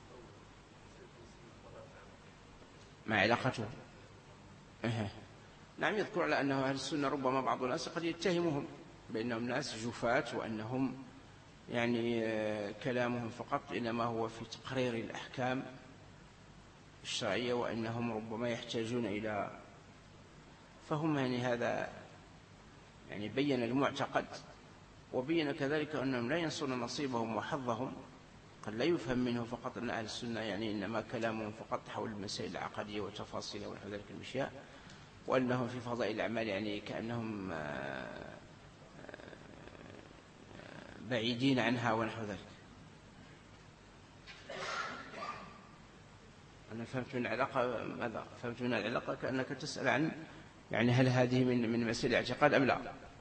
S1: ما علاقته إيه. نعم، يذكر على أنه أهل السنة ربما بعض الناس قد يتهمهم بأنهم ناس جفاة، وأنهم يعني كلامهم فقط إنما هو في تقرير الأحكام الشرعية، وأنهم ربما يحتاجون إلى فهم. يعني هذا يعني بين المعتقد، وبين كذلك أنهم لا ينسون نصيبهم وحظهم. قد لا يفهم منه فقط أن أهل السنة يعني إنما كلامهم فقط حول المسائل العقدية وتفاصيلها ونحو ذلك الأشياء، وأنهم في فضائل الأعمال يعني كأنهم بعيدين عنها ونحو ذلك. أنا فهمت من العلاقة ماذا؟ فهمت من العلاقة كأنك تسأل عن يعني هل هذه من من مسائل الاعتقاد أم لا؟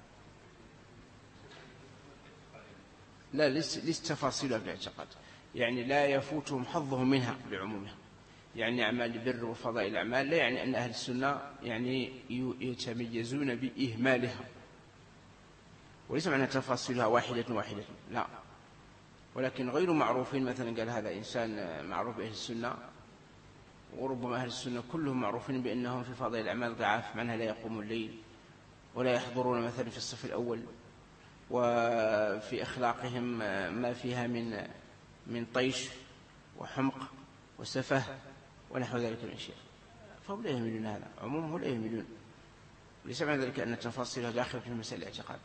S1: لا، ليس تفاصيلها في الاعتقاد، يعني لا يفوتهم حظهم منها بعمومها. يعني أعمال البر وفضائل الأعمال لا يعني أن أهل السنة يعني يتميزون بإهمالها، وليس معنى تفاصيلها واحدة واحدة، لا، ولكن غير معروفين. مثلا قال هذا إنسان معروف بأهل السنة، وربما أهل السنة كلهم معروفين بأنهم في فضائل الأعمال ضعاف، معناها لا يقومون الليل ولا يحضرون مثلا في الصف الأول، وفي أخلاقهم ما فيها من من طيش وحمق وسفه ونحو ذلك من الأشياء، فهم لا يهملون هذا، عمومهم لا يهملون. ليس معنى ذلك أن التفاصيل داخل في مسائل الاعتقاد.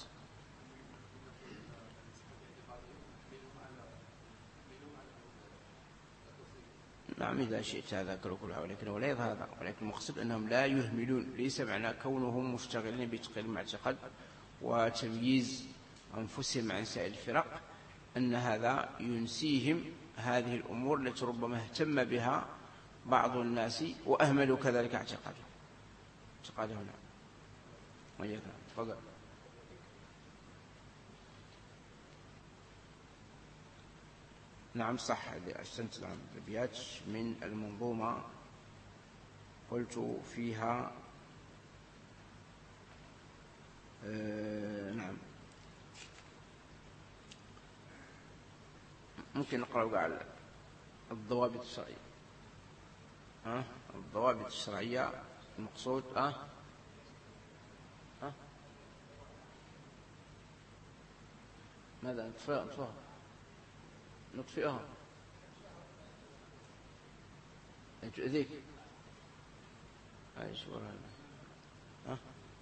S1: نعم، إذا شئت هذا كله، ولكن ولا يظهر هذا، ولكن المقصد أنهم لا يهملون. ليس معنى كونهم مشتغلين بتقرير المعتقد وتمييز أنفسهم عن سائر الفرق أن هذا ينسيهم هذه الأمور التي ربما اهتم بها بعض الناس وأهملوا كذلك اعتقاده اعتقاده نعم. تفضل. نعم صح، أحسنت. نعم، الأبيات من المنظومة قلت فيها آه نعم. ممكن نقرأ على الضوابط الشرعية. ها؟ الضوابط الشرعية المقصود أه؟ أه؟ ماذا نطفئها نطفئها نطفئها تؤذيك؟ ايش وراها؟ ها؟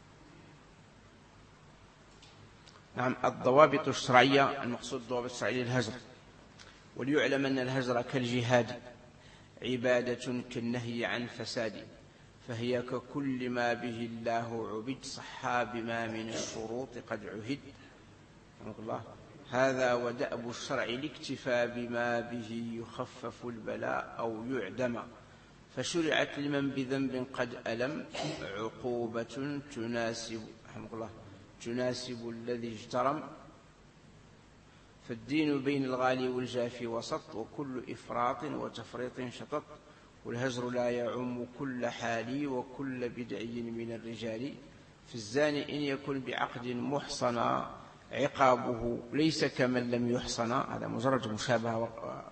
S1: نعم، الضوابط الشرعية المقصود الضوابط الشرعية للهجر. وليعلم أن الهجر كالجهاد عبادة كالنهي عن فساد، فهي ككل ما به الله عبد صحا بما من الشروط قد عهد. الله. هذا ودأب الشرع الاكتفى بما به يخفف البلاء أو يعدم، فشرعت لمن بذنب قد ألم عقوبة تناسب الله تناسب الذي اجترم. فالدين بين الغالي والجافي وسط، وكل إفراط وتفريط شطط. والهجر لا يعم كل حال وكل بدعي من الرجال. في الزاني إن يكن بعقد محصنا عقابه ليس كمن لم يحصنا. هذا مجرد مشابهة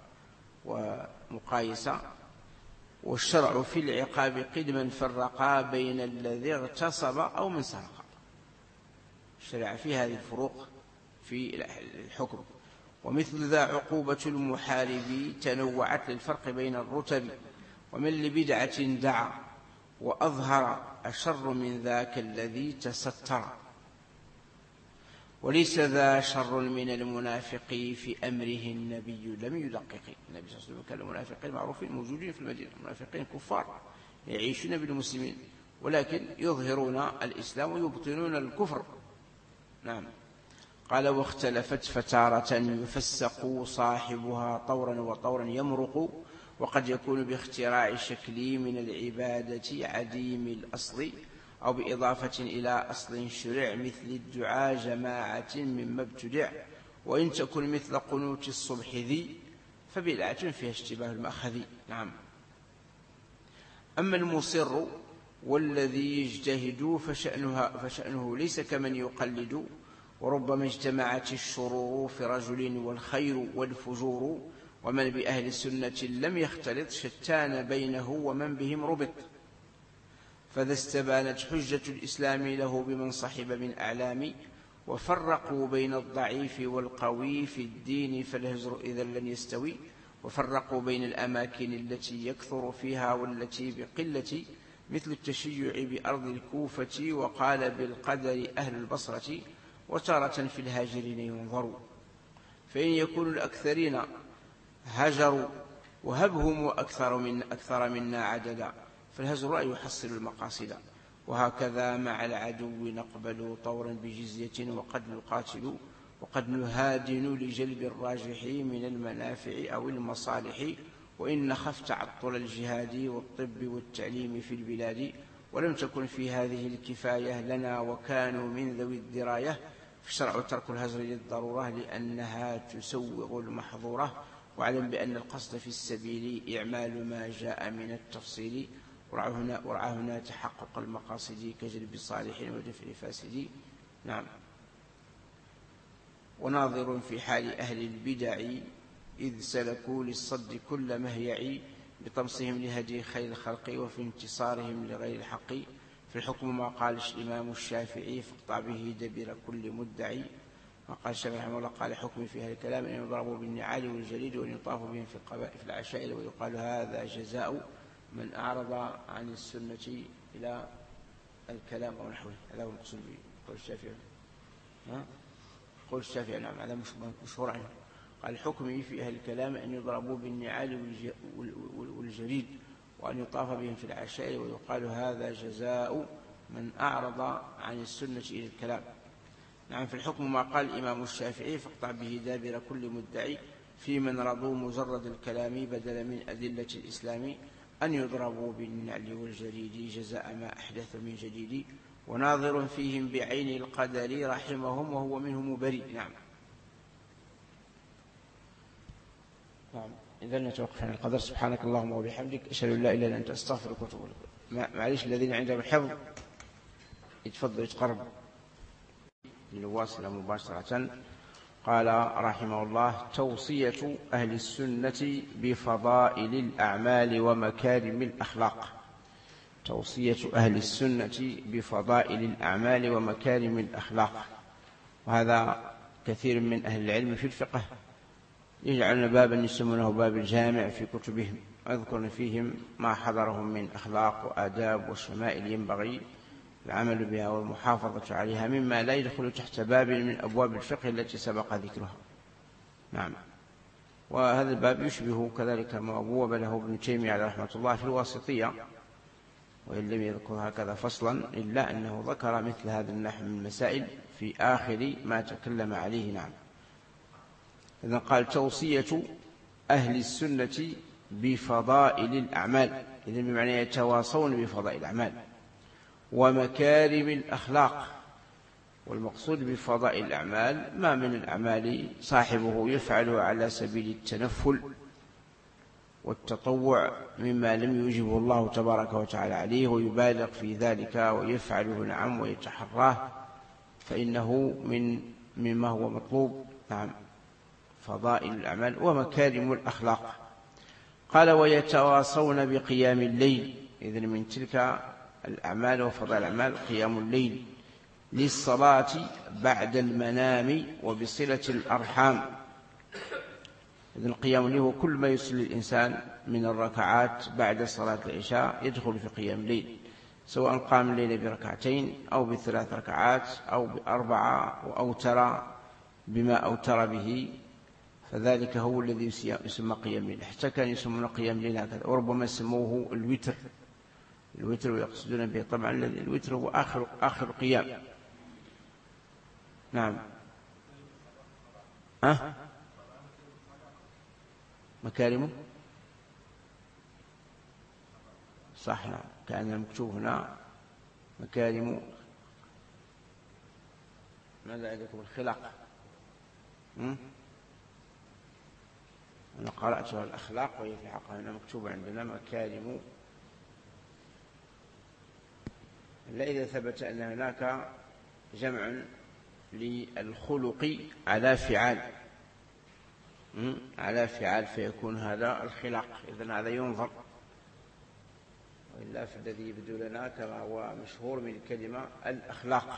S1: ومقايسة. والشرع في العقاب قدما فرقا بين الذي اغتصب أو من سرق. الشرع في هذه الفروق في الحكم. ومثل ذا عقوبة المحارب تنوعت للفرق بين الرتب. ومن لبدعة دعا وأظهر أشر من ذاك الذي تستر. وليس ذا شر من المنافق في أمره النبي لم يدقق. النبي صلى الله عليه وسلم كان المنافقين معروفين موجودين في المدينة، المنافقين كفار يعيشون بالمسلمين ولكن يظهرون الإسلام ويبطنون الكفر. نعم. قال واختلفت فتارة يفسق صاحبها طورا وطورا يمرق، وقد يكون باختراع الشكل من العبادة عديم الأصل، أو بإضافة إلى أصل شرع مثل الدعاء جماعة مما ابتدع، وإن تكن مثل قنوت الصبح ذي فبدعة فيها اشتباه المأخذ. نعم. أما المصر والذي يجتهد فشأنها فشأنه ليس كمن يقلد، وربما اجتمعت الشرور في رجل والخير والفجور، ومن بأهل السنة لم يختلط شتان بينه ومن بهم ربط، فذا استبانت حجة الإسلام له بمن صحب من أعلام، وفرقوا بين الضعيف والقوي في الدين فالهجر إذا لن يستوي، وفرقوا بين الأماكن التي يكثر فيها والتي بقلة، مثل التشيع بأرض الكوفة، وقال بالقدر أهل البصرة، وتارة في الهاجرين ينظروا، فإن يكون الأكثرين هجروا وهبهم أكثر من أكثر منا عددا، فالهجر لا يحصل المقاصد، وهكذا مع العدو نقبل طورا بجزية، وقد نقاتل وقد نهادن لجلب الراجح من المنافع أو المصالح، وإن نخف تعطل الجهاد والطب والتعليم في البلاد، ولم تكن في هذه الكفاية لنا وكانوا من ذوي الدراية، فشرع ترك الهجر للضرورة لأنها تسوغ المحظورة، واعلم بأن القصد في السبيل إعمال ما جاء من التفصيل، ورعى هنا, ورعى هنا تحقق المقاصد كجلب الصالح ودفع فاسد. نعم. وناظر في حال أهل البدع إذ سلكوا للصد كل مهيع، بطمسهم لهدي خير الخلق وفي انتصارهم لغير الحق، في الحكم ما قال الإمام الشافعي فاقطع به دبر كل مدعي، وقال الشافعي رحمه الله قال حكم في هذا الكلام أن يضربوا بالنعال والجليد وأن يطاف بهم في القبائل في العشائر، ويقال هذا جزاء من أعرض عن السنة إلى الكلام أو نحوه. هذا هو المقصود بقول الشافعي. ها؟ قول الشافعي نعم هذا مشهور عنه. قال حكمي في أهل الكلام أن يضربوا بالنعال والجليد وأن يطاف بهم في العشائر، ويقال هذا جزاء من أعرض عن السنة إلى الكلام. نعم. في الحكم ما قال الإمام الشافعي فاقطع به دابر كل مدعي، في من رضوا مجرد الكلام بدل من أدلة الإسلام، أن يضربوا بالنعل والجليد جزاء ما أحدث من جديد، وناظر فيهم بعين القدر رحمهم وهو منهم بريء. نعم. نعم. إذا نتوقف عن القدر. سبحانك اللهم وبحمدك أشهد أن لا إله إلا أنت أستغفرك وأتوب إليك. معليش الذين عندهم الحفظ يتفضلوا يتقربوا لنواصل مباشرة. قال رحمه الله توصية أهل السنة بفضائل الأعمال ومكارم الأخلاق. توصية أهل السنة بفضائل الأعمال ومكارم الأخلاق. وهذا كثير من أهل العلم في الفقه يجعلون بابا يسمونه باب الجامع في كتبهم، ويذكرون فيهم ما حضرهم من أخلاق وآداب وشمائل ينبغي العمل بها والمحافظة عليها، مما لا يدخل تحت باب من أبواب الفقه التي سبق ذكرها. نعم. وهذا الباب يشبه كذلك ما أبوب له ابن تيمية عليه رحمة الله في الواسطية، وإن لم يذكر هكذا فصلا إلا أنه ذكر مثل هذا النحو من المسائل في آخر ما تكلم عليه. نعم. إذن قال توصية أهل السنة بفضائل الأعمال، إذن بمعنى يتواصون بفضائل الأعمال ومكارم الأخلاق. والمقصود بفضائل الأعمال ما من الأعمال صاحبه يفعله على سبيل التنفل والتطوع مما لم يوجبه الله تبارك وتعالى عليه ويبالغ في ذلك ويفعله نعم ويتحراه، فإنه من مما هو مطلوب. نعم. فضائل الأعمال ومكارم الأخلاق. قال ويتواصون بقيام الليل، إذن من تلك الأعمال وفضائل الأعمال قيام الليل للصلاة بعد المنام وبصلة الأرحام. إذن قيام الليل هو كل ما يصلي الإنسان من الركعات بعد صلاة العشاء يدخل في قيام الليل، سواء قام الليل بركعتين أو بثلاث ركعات أو بأربعة وأوتر بما أوتر به، فذلك هو الذي يسمى قيام الليل. حتى كان يسمون قيام الليل هكذا، وربما سموه الوتر. الوتر ويقصدون به طبعا الوتر هو آخر, آخر قيام. نعم. ها؟ مكارمه صح. نعم، كان المكتوب هنا مكارم. ماذا عندكم؟ الخلاق. أنا قرأتها الأخلاق، وهي في الحقيقة هنا مكتوبة عندنا مكارم، إلا إذا ثبت أن هناك جمع للخلق على فعال على فعال فيكون هذا الخلاق، إذن هذا ينظر. وإلا في الذي يبدو لنا كما هو مشهور من الكلمة الأخلاق.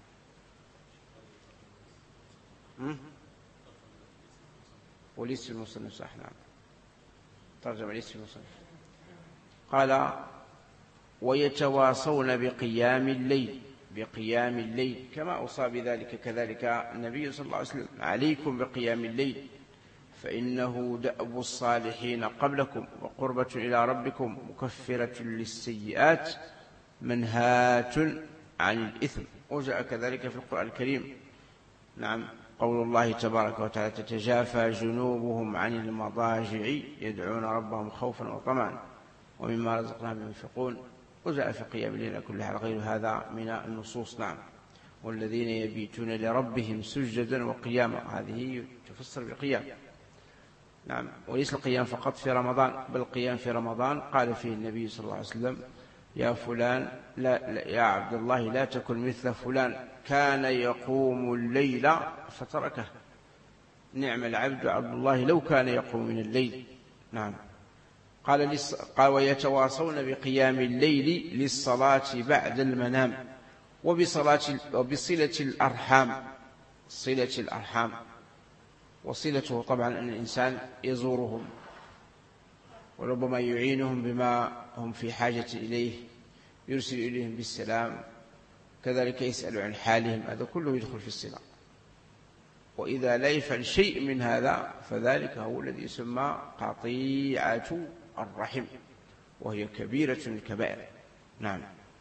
S1: وليس المصنف صح. نعم، ترجم ليس المصنف. قال ويتواصون بقيام الليل بقيام الليل كما أوصى بذلك كذلك النبي صلى الله عليه وسلم: عليكم بقيام الليل فإنه دأب الصالحين قبلكم وقربة إلى ربكم مكفرة للسيئات منهاة عن الإثم. وجاء كذلك في القرآن الكريم نعم قول الله تبارك وتعالى: تتجافى جنوبهم عن المضاجع يدعون ربهم خوفا وطمعا ومما رزقناهم ينفقون. وجاء في قيام الليل كل حال غير هذا من النصوص. نعم. والذين يبيتون لربهم سجدا وقياما، هذه تفسر بالقيام. نعم. وليس القيام فقط في رمضان، بل القيام في رمضان قال فيه النبي صلى الله عليه وسلم: يا فلان لا, لا يا عبد الله لا تكن مثل فلان كان يقوم الليل فتركه. نعم العبد عبد الله لو كان يقوم من الليل. نعم. قال, لس... قال ويتواصون بقيام الليل للصلاة بعد المنام وبصلاة وبصلة الأرحام. صلة الأرحام، وصلته طبعا أن الإنسان يزورهم وربما يعينهم بما هم في حاجة إليه، يرسل إليهم بالسلام، كذلك يسأل عن حالهم، هذا كله يدخل في الصلة. وإذا لا يفعل شيء من هذا فذلك هو الذي يسمى قطيعة الرحم، وهي كبيرة الكبائر. نعم.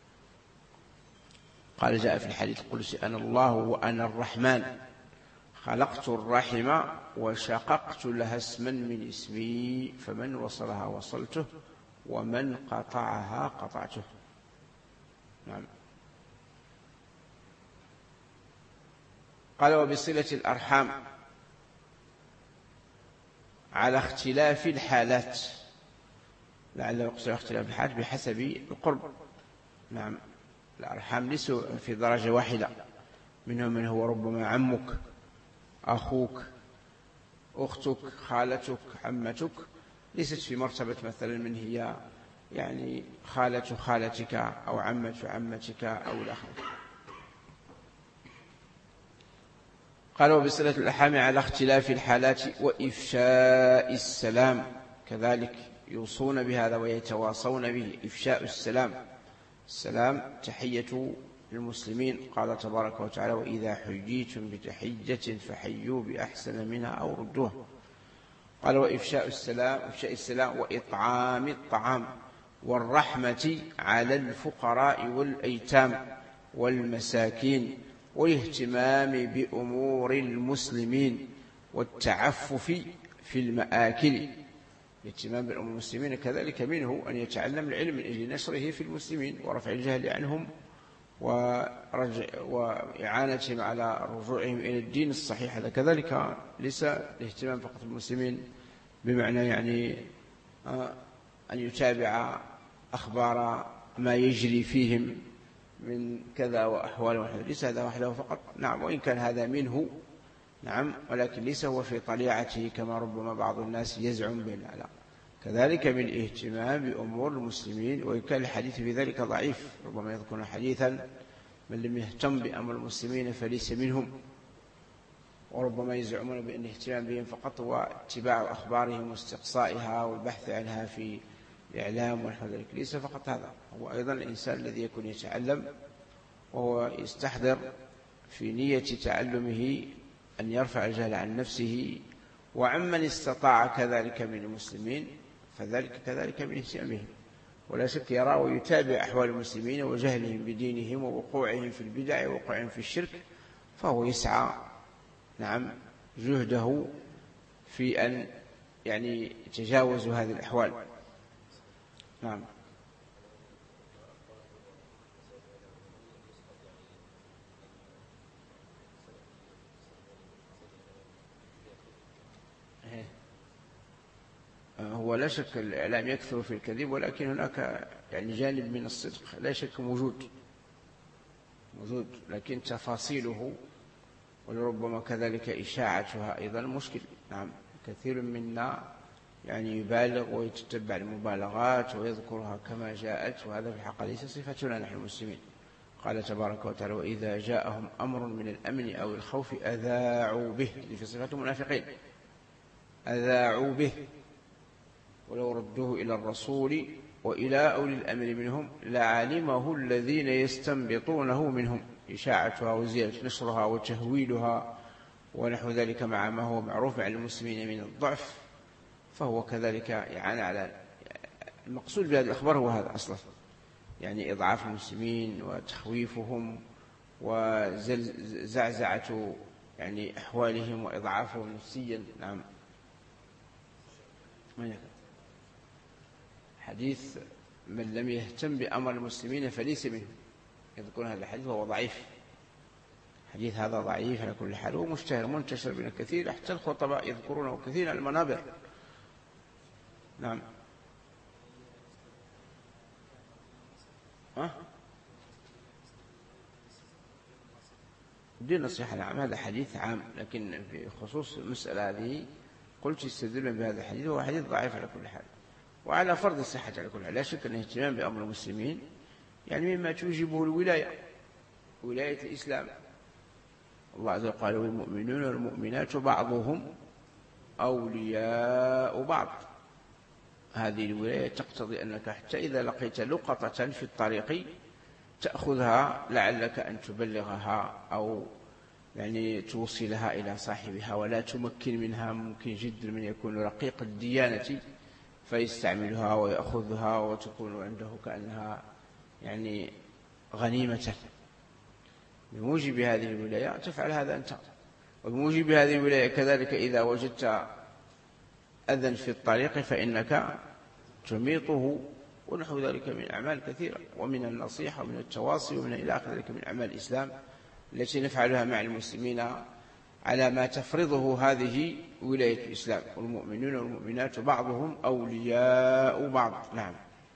S1: قال جاء في الحديث القدسي: أنا الله وأنا الرحمن خلقت الرحم وشققت لها اسما من اسمي فمن وصلها وصلته ومن قطعها قطعته. نعم. قال وبصلة الأرحام على اختلاف الحالات، لعله يقصد اختلاف الحالات بحسب القرب. نعم. الأرحام ليسوا في درجة واحدة، منهم من هو ربما عمك، أخوك، أختك، خالتك، عمتك، ليست في مرتبة مثلا من هي يعني خالة خالتك أو عمة عمتك أو الأخوة. قال وبصلة الأرحام على اختلاف الحالات وإفشاء السلام، كذلك يوصون بهذا ويتواصون به. إفشاء السلام، السلام تحية المسلمين. قال تبارك وتعالى: وإذا حييتم بتحية فحيوا بأحسن منها أو ردوها. قال وإفشاء السلام، إفشاء السلام وإطعام الطعام والرحمة على الفقراء والأيتام والمساكين والاهتمام بأمور المسلمين والتعفف في المآكل. الاهتمام بأمور المسلمين كذلك منه أن يتعلم العلم لأجل نشره في المسلمين ورفع الجهل عنهم ورجع وإعانتهم على رجوعهم إلى الدين الصحيح. هذا كذلك ليس الاهتمام فقط بالمسلمين بمعنى يعني أن يتابع أخبار ما يجري فيهم من كذا وأحوال وحده، ليس هذا وحده فقط. نعم، وإن كان هذا منه نعم، ولكن ليس هو في طليعته كما ربما بعض الناس يزعم به. لا، كذلك من الاهتمام بأمور المسلمين، وإن كان الحديث في ذلك ضعيف، ربما يذكر حديثا: من لم يهتم بأمر المسلمين فليس منهم. وربما يزعمون بأن الاهتمام بهم فقط هو اتباع أخبارهم واستقصائها والبحث عنها في الإعلام ونحو ذلك، ليس فقط هذا، هو أيضا الإنسان الذي يكون يتعلم وهو يستحضر في نية تعلمه أن يرفع الجهل عن نفسه وعمن استطاع كذلك من المسلمين، فذلك كذلك من اهتمامهم. ولا شك يرى ويتابع أحوال المسلمين وجهلهم بدينهم ووقوعهم في البدع ووقوعهم في الشرك، فهو يسعى نعم جهده في أن يعني يتجاوز هذه الأحوال. نعم. هو لا شك الإعلام يكثر في الكذب، ولكن هناك يعني جانب من الصدق لا شك موجود موجود لكن تفاصيله ولربما كذلك إشاعتها أيضا مشكل. نعم، كثير منا يعني يبالغ ويتتبع المبالغات ويذكرها كما جاءت، وهذا في الحقيقة ليس صفتنا نحن المسلمين. قال تبارك وتعالى: وإذا جاءهم أمر من الأمن أو الخوف أذاعوا به، في صفة المنافقين، أذاعوا به ولو ردوه إلى الرسول وإلى أولي الأمر منهم لعلمه الذين يستنبطونه منهم، إشاعتها وزيادة نشرها وتهويلها ونحو ذلك مع ما هو معروف عن المسلمين من الضعف، فهو كذلك يعني على المقصود بهذه الأخبار هو هذا أصلا، يعني إضعاف المسلمين وتخويفهم وزعزعة يعني أحوالهم وإضعافهم نفسيا. نعم. حديث من لم يهتم بأمر المسلمين فليس منه، يذكرون هذا الحديث وهو ضعيف، حديث هذا ضعيف على كل حال، هو مشتهر منتشر بين الكثير، حتى الخطباء يذكرونه كثير على المنابر. نعم. أه؟ دي نصيحة. نعم، هذا حديث عام، لكن في خصوص المسألة هذه قلت يستدل بهذا الحديث، وهو حديث ضعيف على كل حال، وعلى فرض الصحة على كل حال. لا شك أن الاهتمام بأمر المسلمين يعني مما توجبه الولاية، ولاية الإسلام. الله عز وجل قال: والمؤمنون والمؤمنات بعضهم أولياء بعض. هذه الولاية تقتضي أنك حتى إذا لقيت لقطة في الطريق تأخذها لعلك أن تبلغها أو يعني توصلها إلى صاحبها، ولا تمكن منها. ممكن جدا من يكون رقيق الديانة فيستعملها ويأخذها وتكون عنده كأنها يعني غنيمة. بموجب هذه الولاية تفعل هذا أنت، وبموجب هذه الولاية كذلك إذا وجدت أذى في الطريق فإنك تميطه، ونحو ذلك من أعمال كثيرة، ومن النصيحة ومن التواصي ومن إلى آخر ذلك من أعمال الإسلام التي نفعلها مع المسلمين على ما تفرضه هذه ولاية الإسلام. والمؤمنون والمؤمنات بعضهم أولياء بعض. نعم.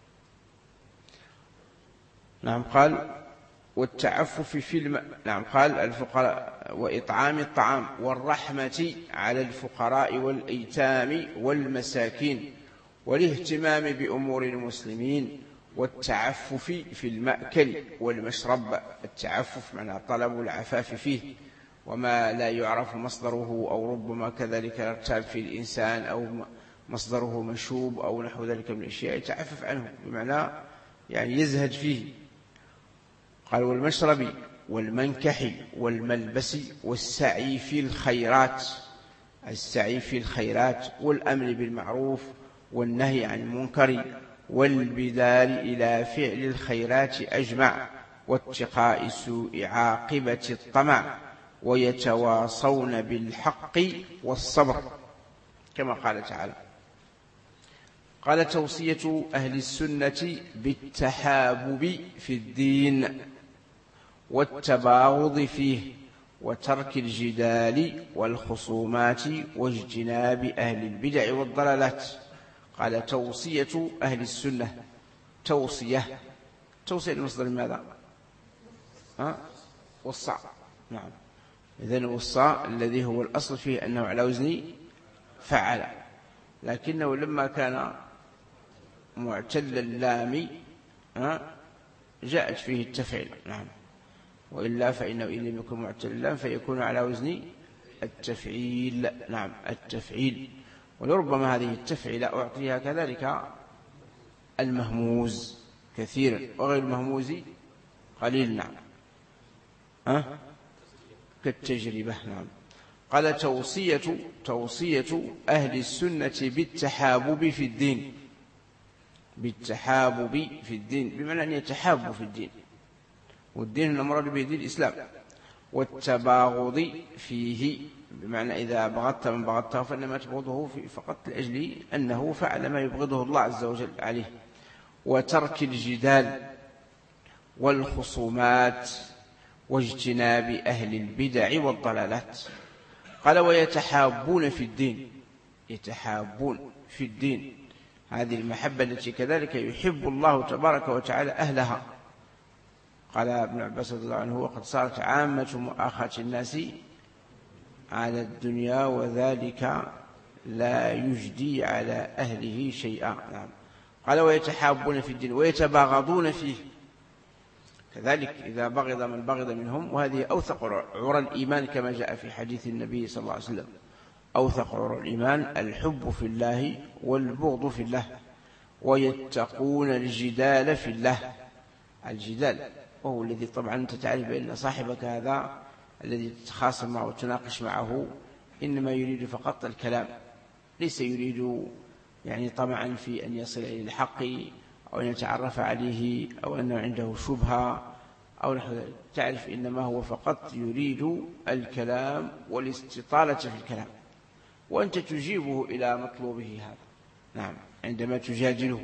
S1: نعم. قال: والتعفف في الم... نعم. قال: الفقراء وإطعام الطعام والرحمة على الفقراء والأيتام والمساكين والاهتمام بأمور المسلمين والتعفف في المأكل والمشرب. التعفف معنى طلب العفاف فيه، وما لا يعرف مصدره أو ربما كذلك يرتاب في الإنسان أو مصدره مشوب أو نحو ذلك من الأشياء يتعفف عنه، بمعنى يعني يزهد فيه. قال: والمشرب والمنكح والملبس والسعي في الخيرات، السعي في الخيرات والأمر بالمعروف والنهي عن المنكر والبدال إلى فعل الخيرات أجمع واتقاء سوء عاقبة الطمع ويتواصون بالحق والصبر، كما قال تعالى. قال: توصية أهل السنة بالتحابب في الدين والتباغض فيه وترك الجدال والخصومات واجتناب أهل البدع والضلالات. قال: توصية أهل السنة. توصية توصية المصدر ماذا؟ ها؟ وصى. نعم. إذن وصى الذي هو الأصل فيه أنه على وزن فعل، لكنه لما كان معتل اللام جاءت فيه التفعيل. نعم. وإلا فإنه إن لم يكن معتل اللام فيكون على وزن التفعيل. نعم، التفعيل. ولربما هذه التفعيل أعطيها كذلك المهموز كثيرا وغير المهموز قليل. نعم. أه؟ كالتجربة. نعم. قال توصية توصية أهل السنة بالتحابب في الدين، بالتحابب في الدين بمعنى أن يتحابوا في الدين، والدين المراد به دين الإسلام، والتباغض فيه بمعنى إذا بغضت من بغضته فإنما تبغضه فقط لأجل أنه فعل ما يبغضه الله عز وجل عليه، وترك الجدال والخصومات واجتناب أهل البدع والضلالات. قال ويتحابون في الدين، يتحابون في الدين، هذه المحبة التي كذلك يحب الله تبارك وتعالى أهلها. قال ابن عباس رضي الله عنه وقد صارت عامة مؤاخاة الناس على الدنيا وذلك لا يجدي على أهله شيئا. نعم. قال ويتحابون في الدين ويتباغضون فيه كذلك إذا بغض من بغض منهم، وهذه أوثق عرى الإيمان كما جاء في حديث النبي صلى الله عليه وسلم، أوثق عرى الإيمان الحب في الله والبغض في الله، ويتقون الجدال في الله. الجدال وهو الذي طبعا أنت تعرف بأن صاحبك هذا الذي تتخاصم معه وتناقش معه إنما يريد فقط الكلام، ليس يريد يعني طمعا في أن يصل إلى الحق أو أن يتعرف عليه أو أنه عنده شبهة أو نحو ذلك. تعرف إنما هو فقط يريد الكلام والاستطالة في الكلام، وأنت تجيبه إلى مطلوبه هذا. نعم. عندما تجادله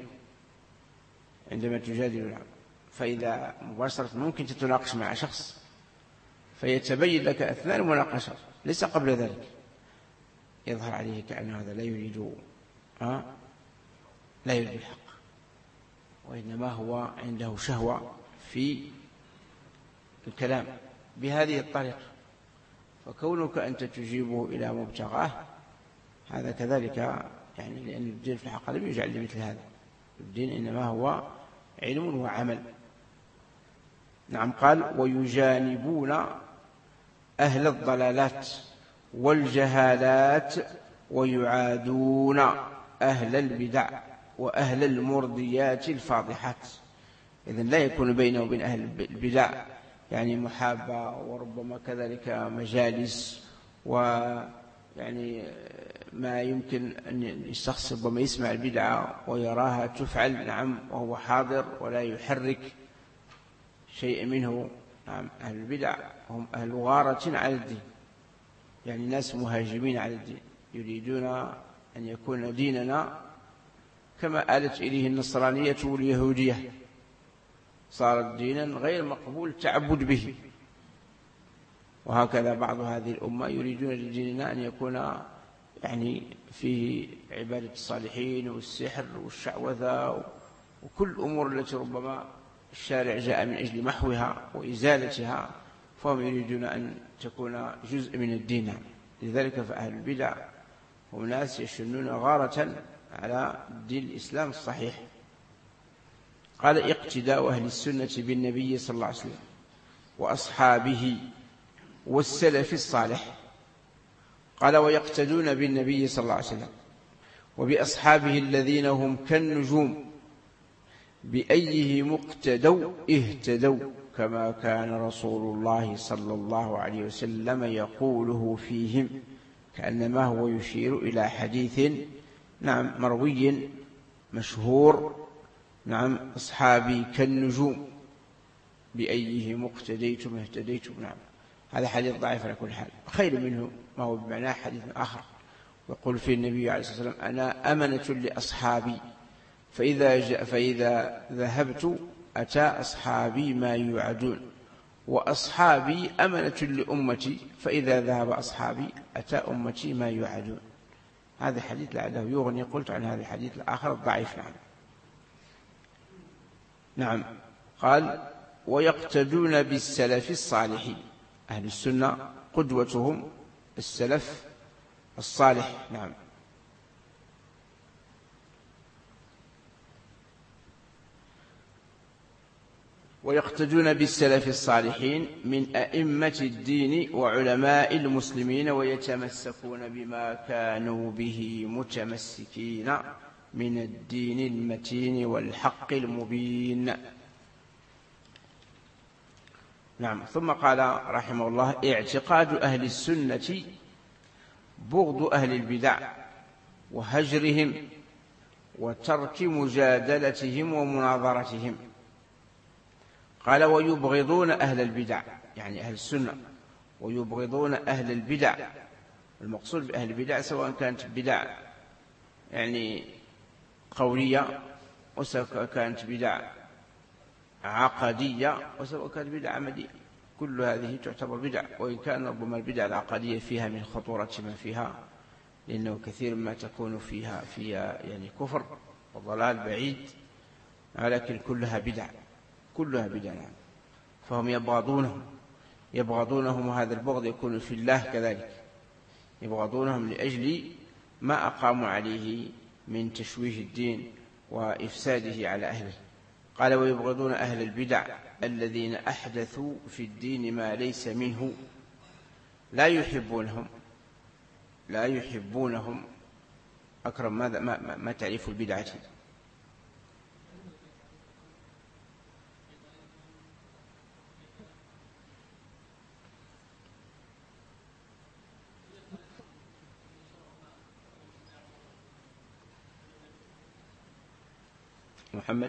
S1: عندما تجادله نعم. فإذا مباشرة ممكن تتناقش مع شخص فيتبين لك أثناء المناقشة ليس قبل ذلك يظهر عليه كأن هذا لا يريد أه؟ لا يريد الحق، وإنما هو عنده شهوة في الكلام بهذه الطريقة. فكونك أنت تجيبه إلى مبتغاه هذا كذلك يعني لأن الدين في الحقيقة لم يجعل لمثل هذا. الدين إنما هو علم وعمل. نعم. قال ويجانبون أهل الضلالات والجهالات ويعادون أهل البدع وأهل المرضيات الفاضحات. إذن لا يكون بينه وبين أهل البدع يعني محابة، وربما كذلك مجالس، ويعني ما يمكن أن الشخص ربما يسمع البدعة ويراها تفعل نعم وهو حاضر ولا يحرك شيء منه. نعم. أهل البدع هم أهل غارة على الدين، يعني ناس مهاجمين على الدين، يريدون أن يكون ديننا كما آلت إليه النصرانية واليهودية، صار دينا غير مقبول تعبد به. وهكذا بعض هذه الأمة يريدون لديننا أن يكون يعني فيه عبادة الصالحين والسحر والشعوذة وكل أمور التي ربما الشارع جاء من أجل محوها وإزالتها، فهم يريدون أن تكون جزء من الدين. لذلك فأهل البدع هم ناس يشنون غارة على دين الإسلام الصحيح. قال اقتداء أهل السنة بالنبي صلى الله عليه وسلم وأصحابه والسلف الصالح. قال ويقتدون بالنبي صلى الله عليه وسلم وبأصحابه الذين هم كالنجوم بأيه مقتدوا اهتدوا، كما كان رسول الله صلى الله عليه وسلم يقوله فيهم، كأنما هو يشير إلى حديث نعم مروي مشهور. نعم. أصحابي كالنجوم بأيه مقتديتم اهتديتم. نعم. هذا حديث ضعيف على كل حال، خير منه ما هو بمعناه حديث آخر يقول فيه النبي عليه الصلاة والسلام أنا أمنة لأصحابي، فإذا, جاء فإذا ذهبت أتى أصحابي ما يوعدون، وأصحابي أمنة لأمتي، فإذا ذهب أصحابي أتى أمتي ما يوعدون. هذا حديث لعله يغني. قلت عن هذا الحديث الآخر الضعيف. نعم. نعم. قال ويقتدون بالسلف الصالحين. أهل السنة قدوتهم السلف الصالح. نعم. ويقتدون بالسلف الصالحين من أئمة الدين وعلماء المسلمين، ويتمسكون بما كانوا به متمسكين من الدين المتين والحق المبين. نعم. ثم قال رحمه الله: اعتقاد أهل السنة بغض أهل البدع وهجرهم وترك مجادلتهم ومناظرتهم. قال: ويبغضون أهل البدع، يعني أهل السنة، ويبغضون أهل البدع. المقصود بأهل البدع سواء كانت بدع يعني قولية، وسواء كانت بدع عقدية، وسواء كانت بدع عملية، كل هذه تعتبر بدع. وإن كان ربما البدع العقدية فيها من خطورة ما فيها، لأنه كثير ما تكون فيها فيها يعني كفر وضلال بعيد، ولكن كلها بدع، كلها بدع. فهم يبغضونهم يبغضونهم وهذا البغض يكون في الله كذلك، يبغضونهم لأجل ما أقاموا عليه من تشويه الدين وإفساده على أهله. قال: ويبغضون أهل البدع الذين أحدثوا في الدين ما ليس منه، لا يحبونهم لا يحبونهم أكرم. ماذا ما, ما تعريف البدعة؟ محمد.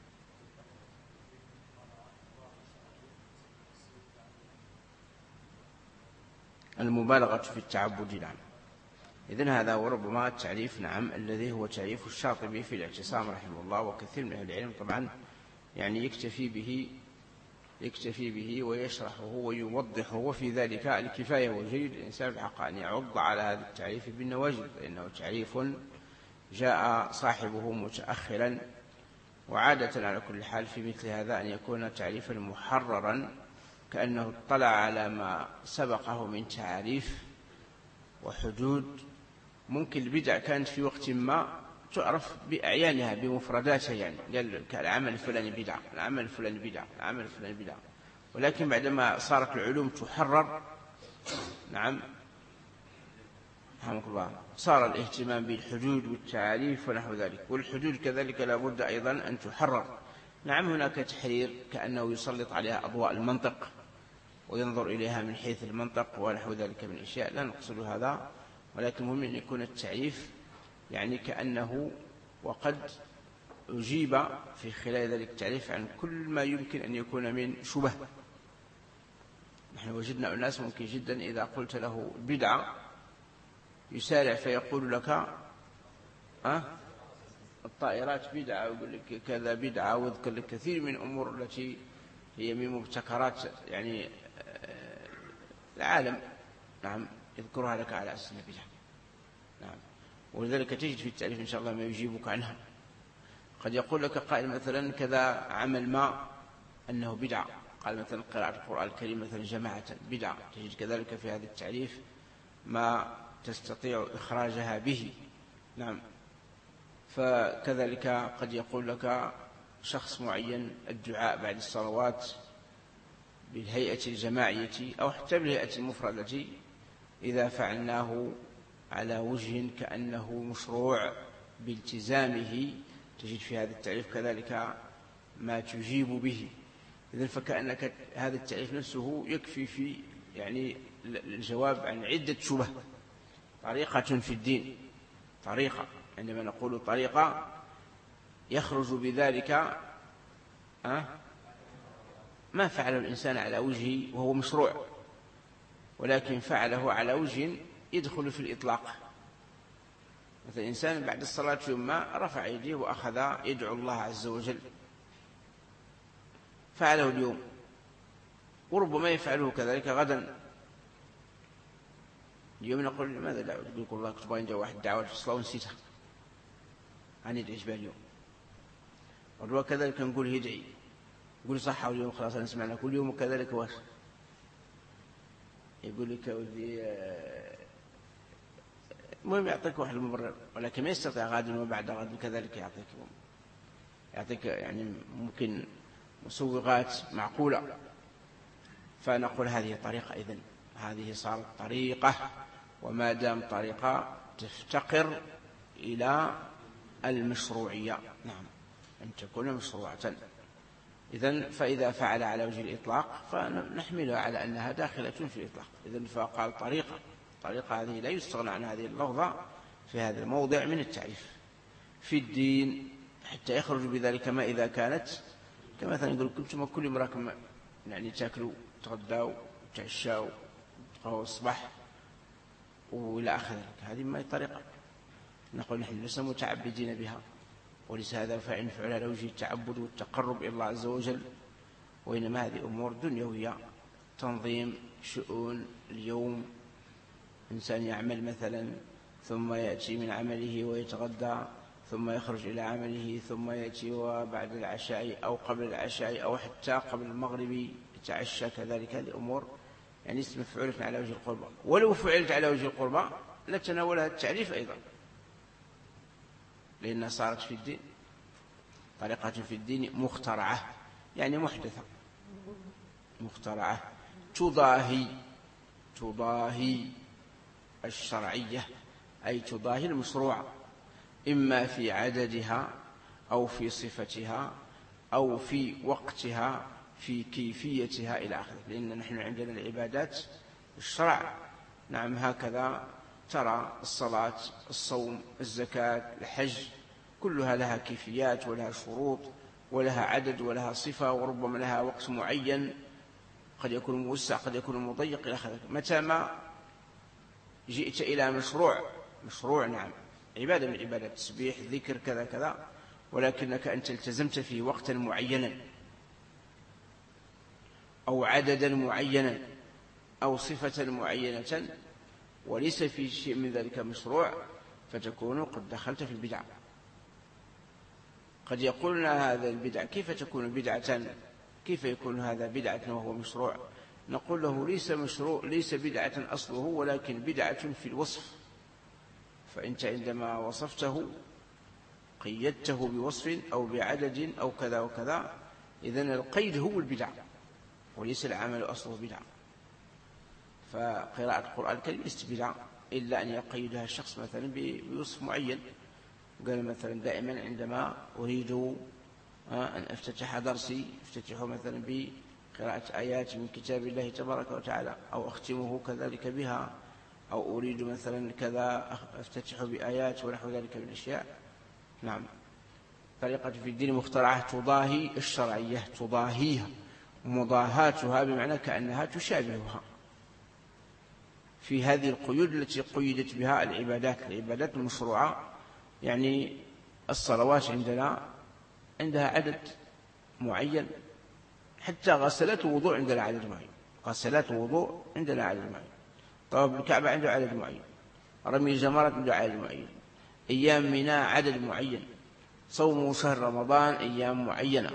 S1: المبالغة في التعبد. نعم. إذن هذا هو ربما التعريف، نعم، الذي هو تعريف الشاطبي في الاعتصام رحمه الله، وكثير من أهل العلم طبعا يعني يكتفي به يكتفي به ويشرحه ويوضحه، وفي ذلك الكفاية. وجيد الإنسان الحق أن يعض على هذا التعريف بالنواجذ، لأنه تعريف جاء صاحبه متأخرا. وعادة على كل حال في مثل هذا أن يكون تعريفا محررا، كأنه اطلع على ما سبقه من تعريف وحدود. ممكن البدع كانت في وقت ما تعرف بأعيانها بمفرداتها، يعني قال العمل الفلاني بدعة، العمل الفلاني بدعة، العمل الفلاني بدعة. ولكن بعدما صارت العلوم تحرر، نعم، رحمك الله، صار الاهتمام بالحدود والتعريف ونحو ذلك. والحدود كذلك لا بد أيضا أن تحرر. نعم، هناك تحرير كأنه يسلط عليها أضواء المنطق وينظر إليها من حيث المنطق ونحو ذلك من الأشياء، لا نقصد هذا، ولكن مهم أن يكون التعريف يعني كأنه وقد أجيب في خلال ذلك التعريف عن كل ما يمكن أن يكون من شبه. نحن وجدنا الناس ممكن جدا إذا قلت له بدعة يسارع فيقول لك أه؟ الطائرات بدعة، ويقول لك كذا بدعة، ويذكر لك كثير من الأمور التي هي من مبتكرات يعني العالم، نعم، يذكرها لك على أساس بدعة. نعم. ولذلك تجد في التعريف إن شاء الله ما يجيبك عنها. قد يقول لك قائل مثلا كذا عمل ما أنه بدعة، قال مثلا قراءة القرآن الكريم مثلا جماعة بدعة، تجد كذلك في هذا التعريف ما تستطيع إخراجها به. نعم. فكذلك قد يقول لك شخص معين الدعاء بعد الصلوات بالهيئة الجماعية أو حتى بالهيئة المفردة إذا فعلناه على وجه كأنه مشروع بالتزامه، تجد في هذا التعريف كذلك ما تجيب به. إذن فكأنك هذا التعريف نفسه يكفي في يعني الجواب عن عدة شبه. طريقة في الدين، طريقة، عندما نقول طريقة يخرج بذلك أه؟ ما فعله الإنسان على وجهه وهو مشروع، ولكن فعله على وجه يدخل في الإطلاق. مثل الإنسان بعد الصلاة يوم ما رفع يديه وأخذ يدعو الله عز وجل، فعله اليوم، وربما يفعله كذلك غدا. اليوم نقول لماذا لا يقول الله كتب عندي واحد دعوة في الصلاة ونسيتها عن الإجبال اليوم، وربما كذلك نقول يدعي، يقول صحة اليوم خلاص أنا سمعنا كل يوم وكذلك واش يقول لك ودي المهم يعطيك واحد المبرر، ولكن ما يستطيع غدا وبعد غد كذلك يعطيك يعطيك يعني ممكن مسوغات معقولة. فنقول هذه طريقة، إذن هذه صارت طريقة، وما دام طريقة تفتقر إلى المشروعية. نعم، أن تكون مشروعة. إذن فإذا فعل على وجه الإطلاق فنحملها على أنها داخلة في الإطلاق. إذن فقال طريقة، طريقة هذه لا يستغنى عن هذه اللفظة في هذا الموضع من التعريف في الدين، حتى يخرج بذلك ما إذا كانت كمثلا يقول كنتم كل امرأة يعني تأكلوا تغداوا وتعشاوا وتقهوا الصباح وإلى آخر ذلك، هذه ما هي طريقة. نقول نحن لسنا متعبدين بها، وليس هذا فعل فعل على وجه التعبد والتقرب إلى الله عز وجل، وإنما هذه أمور دنيوية، تنظيم شؤون اليوم. إنسان يعمل مثلا ثم يأتي من عمله ويتغدى ثم يخرج إلى عمله ثم يأتي وبعد العشاء أو قبل العشاء أو حتى قبل المغرب يتعشى كذلك. هذه أمور يعني اسم مفعولة على وجه القربى، ولو فعلت على وجه القربى لتناولها التعريف أيضا، لأنها صارت في الدين طريقة في الدين مخترعة، يعني محدثة مخترعة تضاهي تضاهي الشرعية، أي تضاهي المشروع، إما في عددها أو في صفتها أو في وقتها في كيفيتها إلى آخره. لأن نحن عندنا العبادات الشرع، نعم هكذا ترى الصلاة الصوم الزكاة الحج كلها لها كيفيات ولها شروط ولها عدد ولها صفة، وربما لها وقت معين، قد يكون موسع قد يكون مضيق إلى آخره. متى ما جئت إلى مشروع مشروع نعم عبادة من عبادات تسبيح ذكر كذا كذا، ولكنك أنت التزمت فيه وقتا معينا أو عددا معينا أو صفة معينة وليس في شيء من ذلك مشروع، فتكون قد دخلت في البدعة. قد يقولنا هذا البدع كيف تكون بدعة، كيف يكون هذا بدعة وهو مشروع؟ نقول له ليس مشروع ليس بدعة أصله، ولكن بدعة في الوصف. فأنت عندما وصفته قيدته بوصف أو بعدد أو كذا وكذا، إذن القيد هو البدع وليس العمل أصله بدعة. فقراءة القرآن الكريم ليست بدعة إلا أن يقيدها الشخص مثلا بوصف معين. قال مثلا دائما عندما أريد أن أفتتح درسي افتتحه مثلا بقراءة آيات من كتاب الله تبارك وتعالى، أو أختمه كذلك بها، أو أريد مثلا كذا أفتتح بآيات ونحو ذلك من الأشياء. نعم، طريقة في الدين مخترعة تضاهي الشرعية، تضاهيها، مضاهاتها بمعنى كأنها تشابهها في هذه القيود التي قيدت بها العبادات العبادات المشروعة. يعني الصلوات عندنا عندها عدد معين، حتى غسلات الوضوء عندنا عدد معين، غسلات الوضوء عندنا عدد معين، طواف الكعبة عنده عدد معين، رمي الجمرات عنده عدد معين، أيام منى عدد معين، صوم شهر رمضان أيام معينة،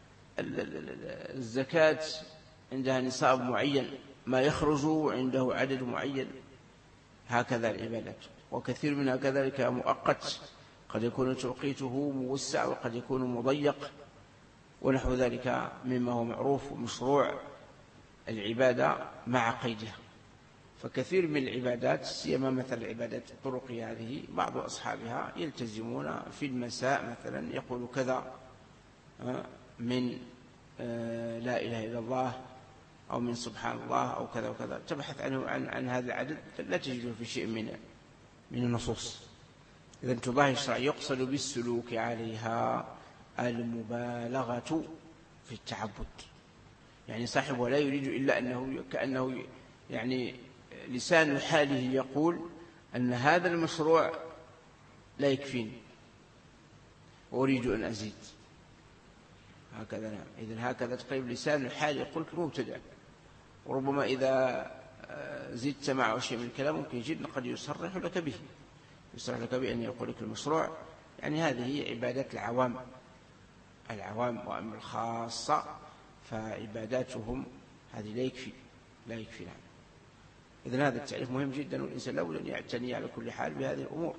S1: الزكاة عندها نصاب معين، ما يخرج عنده عدد معين. هكذا العبادات، وكثير منها كذلك مؤقت، قد يكون توقيته موسع وقد يكون مضيق ونحو ذلك مما هو معروف ومشروع العبادة مع قيدها. فكثير من العبادات سيما مثل العبادات الطرقية هذه بعض أصحابها يلتزمون في المساء مثلا يقول كذا من لا إله إلا الله أو من سبحان الله أو كذا وكذا، تبحث عنه عن, عن هذا العدد لا تجده في شيء من من النصوص. إذن تضاهي الشرع يقصد بالسلوك عليها المبالغة في التعبد، يعني صاحبه لا يريد إلا أنه كأنه يعني لسان حاله يقول أن هذا المشروع لا يكفيني وأريد أن أزيد، هكذا. نعم، إذن هكذا تقريب لسان الحال يقول مبتدع، وربما إذا زدت معه شيء من الكلام ممكن جدا قد يصرح لك به يصرح لك بأن يقول لك المشروع. يعني هذه هي عبادات العوام العوام وأما الخاصة فعباداتهم هذه لا يكفي لا يكفي نعم. إذن هذا التعريف مهم جدا، والإنسان لا بد أن يعتني على كل حال بهذه الأمور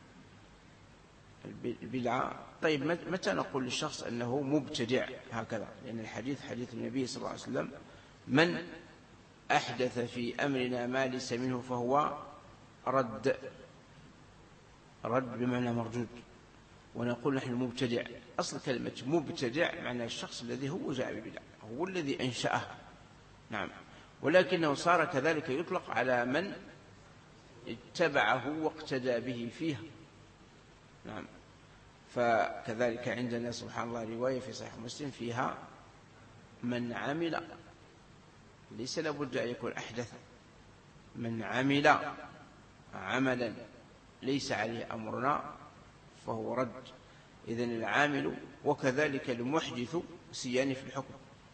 S1: البدعة. طيب متى نقول للشخص أنه مبتدع؟ هكذا، لأن الحديث حديث النبي صلى الله عليه وسلم: من أحدث في أمرنا ما ليس منه فهو رد. رد بمعنى مردود، ونقول نحن مبتدع. أصل كلمة مبتدع معنى الشخص الذي هو جاء ببدعة، هو الذي أنشأه. نعم. ولكنه صار كذلك يطلق على من اتبعه واقتدى به فيها. نعم. فكذلك عندنا سبحان الله رواية في صحيح مسلم فيها من عمل، ليس لابد أن يكون أحدث، من عمل عملا ليس عليه أمرنا فهو رد. إذن العامل وكذلك المحدث سيان في الحكم،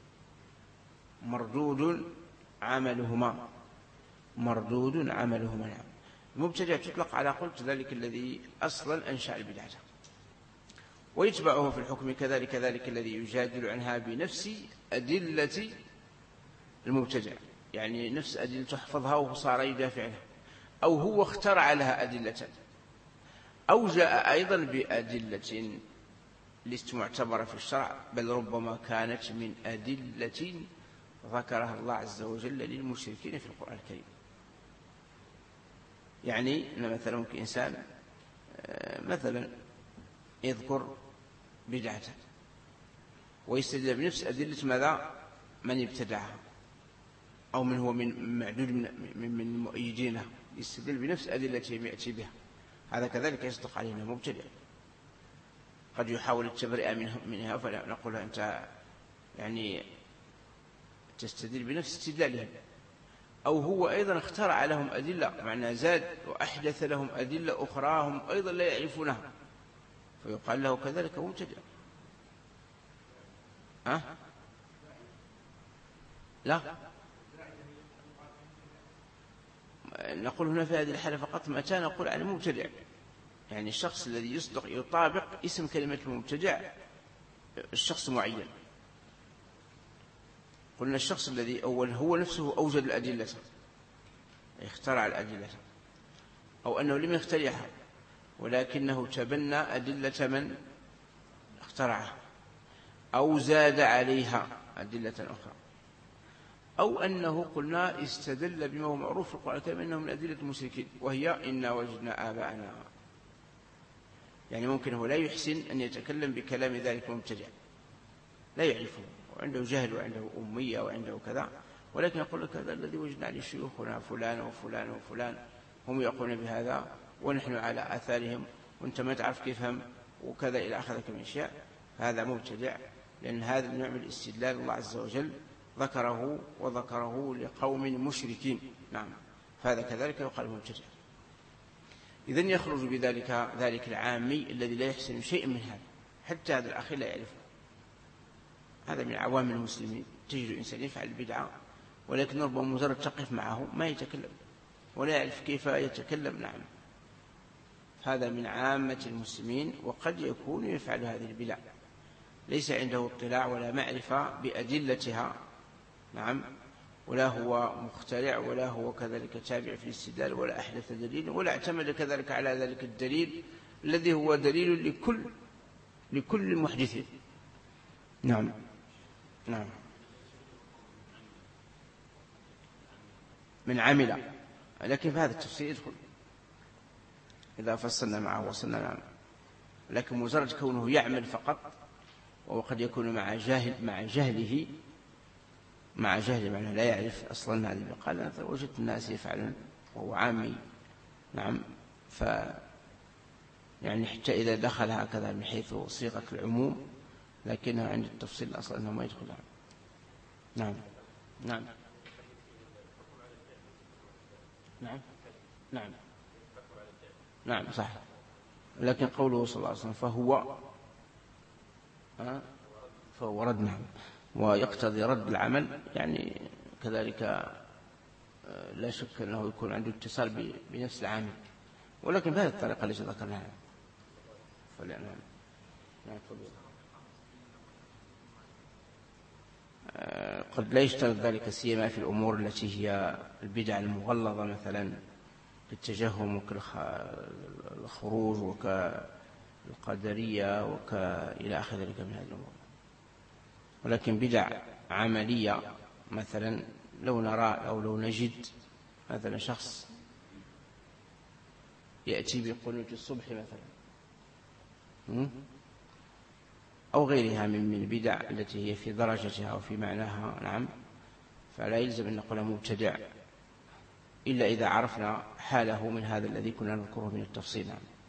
S1: مردود عملهما، مردود عملهما. نعم. المبتدع تطلق على قلت ذلك الذي أصلا أنشأ البدعة، ويتبعه في الحكم كذلك ذلك الذي يجادل عنها بنفس أدلة المبتدع، يعني نفس أدلة تحفظها وصار يدافع عنها، أو هو اخترع لها أدلة، أو جاء أيضا بأدلة لست معتبرة في الشرع، بل ربما كانت من أدلة ذكرها الله عز وجل للمشركين في القرآن الكريم. يعني مثلا ممكن إنسان مثلا يذكر بدعة ويستدل بنفس أدلة ماذا؟ من ابتدعها، أو من هو من معدود من من مؤيدينه، يستدل بنفس أدلة يأتي بها، هذا كذلك يصدق علينا مبتدع. قد يحاول التبرئة منها فنقول أنت يعني تستدل بنفس استدلالهم، أو هو أيضا اخترع لهم أدلة، معنى زاد وأحدث لهم أدلة أخرى هم أيضا لا يعرفونها، فيقال له كذلك مبتدع. ها؟ لا، نقول هنا في هذه الحالة فقط متى نقول عن مبتدع، يعني الشخص الذي يصدق يطابق اسم كلمة المبتدع الشخص معين. قلنا الشخص الذي أول هو نفسه أوجد الأدلة، اخترع الأدلة، أو أنه لم يخترعها ولكنه تبنى أدلة من اخترعها، أو زاد عليها أدلة أخرى، أو أنه قلنا استدل بما هو معروف في القرآن الكريم أنه من أدلة المشركين، وهي إنا وجدنا آباءنا. يعني ممكن هو لا يحسن أن يتكلم بكلام ذلك المبتدع، لا يعرفه، وعنده جهل وعنده أمية وعنده كذا، ولكن يقول لك هذا الذي وجدنا عليه شيوخنا فلان وفلان وفلان هم يقولون بهذا ونحن على آثارهم وانت ما تعرف كيفهم وكذا إلى آخره من أشياء. هذا مبتدع، لأن هذا النوع من الاستدلال الله عز وجل ذكره وذكره لقوم مشركين. نعم. فهذا كذلك يقال مبتدع. إذن يخرج بذلك ذلك العامي الذي لا يحسن شيء من هذا، حتى هذا الأخير لا يعرفه. هذا من عوام المسلمين، تجد إنسان يفعل البدعة ولكن ربما مجرد تقف معه ما يتكلم ولا يعرف كيف يتكلم. نعم. هذا من عامة المسلمين، وقد يكون يفعل هذه البدع ليس عنده اطلاع ولا معرفة بأدلتها. نعم. ولا هو مخترع ولا هو كذلك تابع في الاستدلال ولا أحدث دليل ولا اعتمد كذلك على ذلك الدليل الذي هو دليل لكل لكل محدث. نعم. نعم. من عمل، لكن في هذا التفسير يدخل إذا فصلنا معه وصلنا. نعم. لكن مجرد كونه يعمل فقط، وقد يكون مع جاهل مع جهله مع جهل معناه لا يعرف أصلا هذه. قال أنا وجدت الناس يفعلون وهو عامي. نعم. ف يعني حتى إذا دخل هكذا من حيث صيغة العموم، لكنها عند التفصيل أصلا أنه ما يدخل. نعم. نعم. نعم. نعم. نعم صح. لكن قوله صلى الله عليه وسلم فهو أه؟ فهو رد. نعم. ويقتضي رد العمل، يعني كذلك لا شك أنه يكون عنده اتصال بنفس العامل، ولكن بهذه الطريقة التي ذكرناها. فلأن نعم قد لا يشترط ذلك سيما في الأمور التي هي البدع المغلظة، مثلا كالتجهم وكالخروج وكالقدرية وإلى آخر ذلك من هذه الأمور. ولكن بدع عملية مثلا لو نرى أو لو نجد مثلا شخص يأتي بقنوت الصبح مثلا أو غيرها من البدع التي هي في درجتها أو في معناها، نعم، فلا يلزم أن نقول مبتدع إلا إذا عرفنا حاله من هذا الذي كنا نذكره من التفصيل.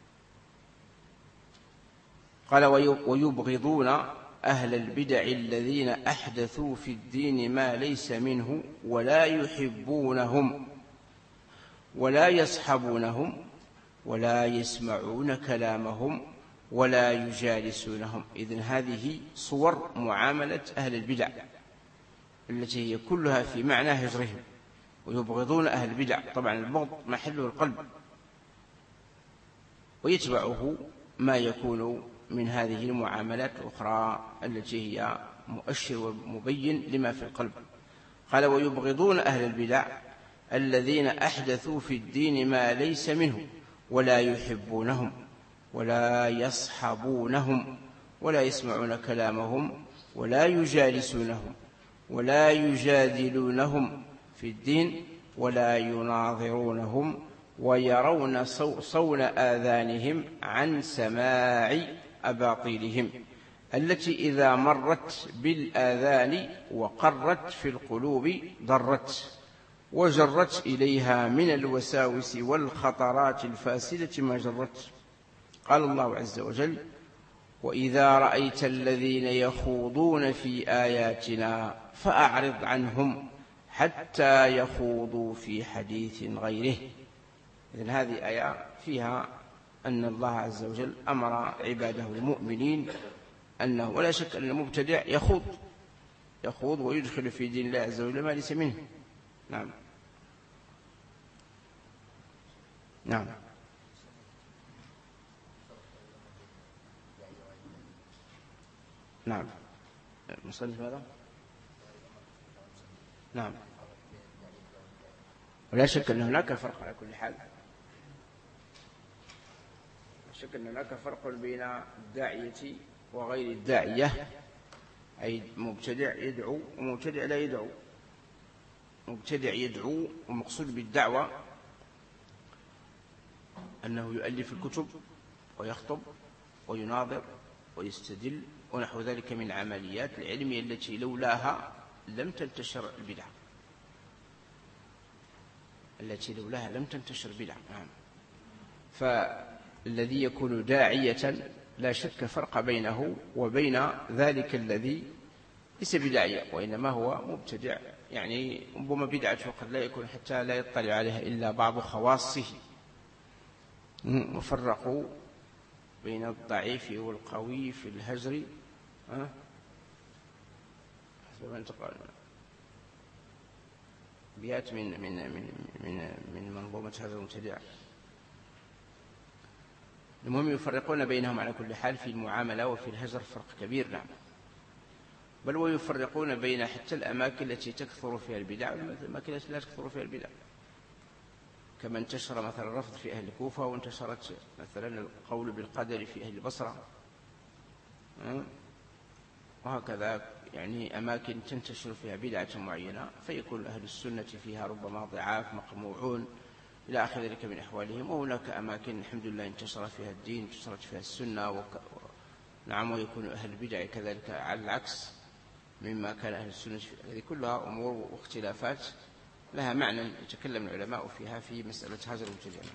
S1: قال ويبغضون أهل البدع الذين أحدثوا في الدين ما ليس منه ولا يحبونهم ولا يصحبونهم ولا يسمعون كلامهم ولا يجالسونهم. إذن هذه صور معاملة أهل البدع التي هي كلها في معنى هجرهم. ويبغضون أهل البدع، طبعا البغض محله القلب، ويتبعه ما يكون من هذه المعاملات الأخرى التي هي مؤشر ومبين لما في القلب. قال ويبغضون أهل البدع الذين أحدثوا في الدين ما ليس منه ولا يحبونهم ولا يصحبونهم ولا يسمعون كلامهم ولا يجالسونهم ولا يجادلونهم في الدين ولا يناظرونهم ويرون صون آذانهم عن سماع أباطيلهم التي إذا مرت بالآذان وقرت في القلوب ضرت وجرت إليها من الوساوس والخطرات الفاسدة ما جرت. قال الله عز وجل وإذا رأيت الذين يخوضون في آياتنا فأعرض عنهم حتى يخوضوا في حديث غيره. إذن هذه آية فيها أن الله عز وجل أمر عباده المؤمنين أنه ولا شك أن المبتدع يخوض يخوض ويدخل في دين الله عز وجل ما ليس منه. نعم نعم نعم مصنف هذا نعم. ولا شك أن هناك فرق على كل حال، لا شك أن هناك فرق بين الداعية وغير الداعية، أي مبتدع يدعو ومبتدع لا يدعو. مبتدع يدعو ومقصود بالدعوة أنه يؤلف الكتب ويخطب ويناظر ويستدل ونحو ذلك من العمليات العلمية التي لولاها لم تنتشر البدع التي لولاها لم تنتشر البدع. نعم. فالذي يكون داعية لا شك فرق بينه وبين ذلك الذي ليس بداعية وإنما هو مبتدع، يعني ربما بدعته قد لا يكون حتى لا يطلع عليها إلا بعض خواصه. وفرقوا بين الضعيف والقوي في الهجر حسب ما انتقال بيات من من من من من منظومة هذا المبتدع. المهم يفرقون بينهم على كل حال في المعاملة وفي الهجر فرق كبير. نعم. بل ويفرقون بين حتى الأماكن التي تكثر فيها البدع والأماكن التي لا تكثر فيها البدع، كما انتشر مثلا الرفض في أهل الكوفة وانتشرت مثلا القول بالقدر في أهل البصرة، وهكذا يعني أماكن تنتشر فيها بدعة معينة فيكون أهل السنة فيها ربما ضعاف مقموعون إلى آخر ذلك من أحوالهم. وهناك أماكن الحمد لله انتشر فيها الدين انتشرت فيها السنة وك... نعم. ويكون أهل البدع كذلك على العكس مما كان أهل السنة. هذه كلها أمور واختلافات لها معنى يتكلم العلماء فيها في مسألة هجر المبتدع.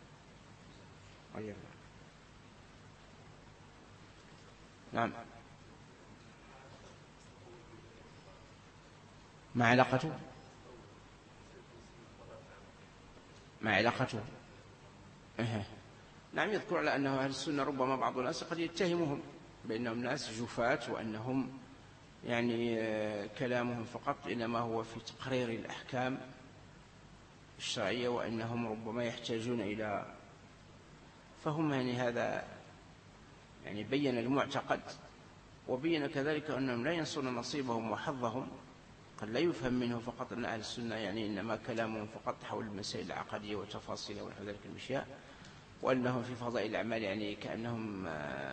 S1: نعم. ما علاقته ما علاقته إيه. نعم. يذكر على أنه أهل السنة ربما بعض الناس قد يتهمهم بأنهم ناس جفاة وأنهم يعني كلامهم فقط إنما هو في تقرير الأحكام الشرعية وأنهم ربما يحتاجون إلى فهم. يعني هذا يعني بين المعتقد وبين كذلك أنهم لا ينصون نصيبهم وحظهم. قد لا يفهم منه فقط أن أهل السنة يعني إنما كلامهم فقط حول المسائل العقدية وتفاصيلها ونحو ذلك الأشياء، وأنهم في فضائل الأعمال يعني كأنهم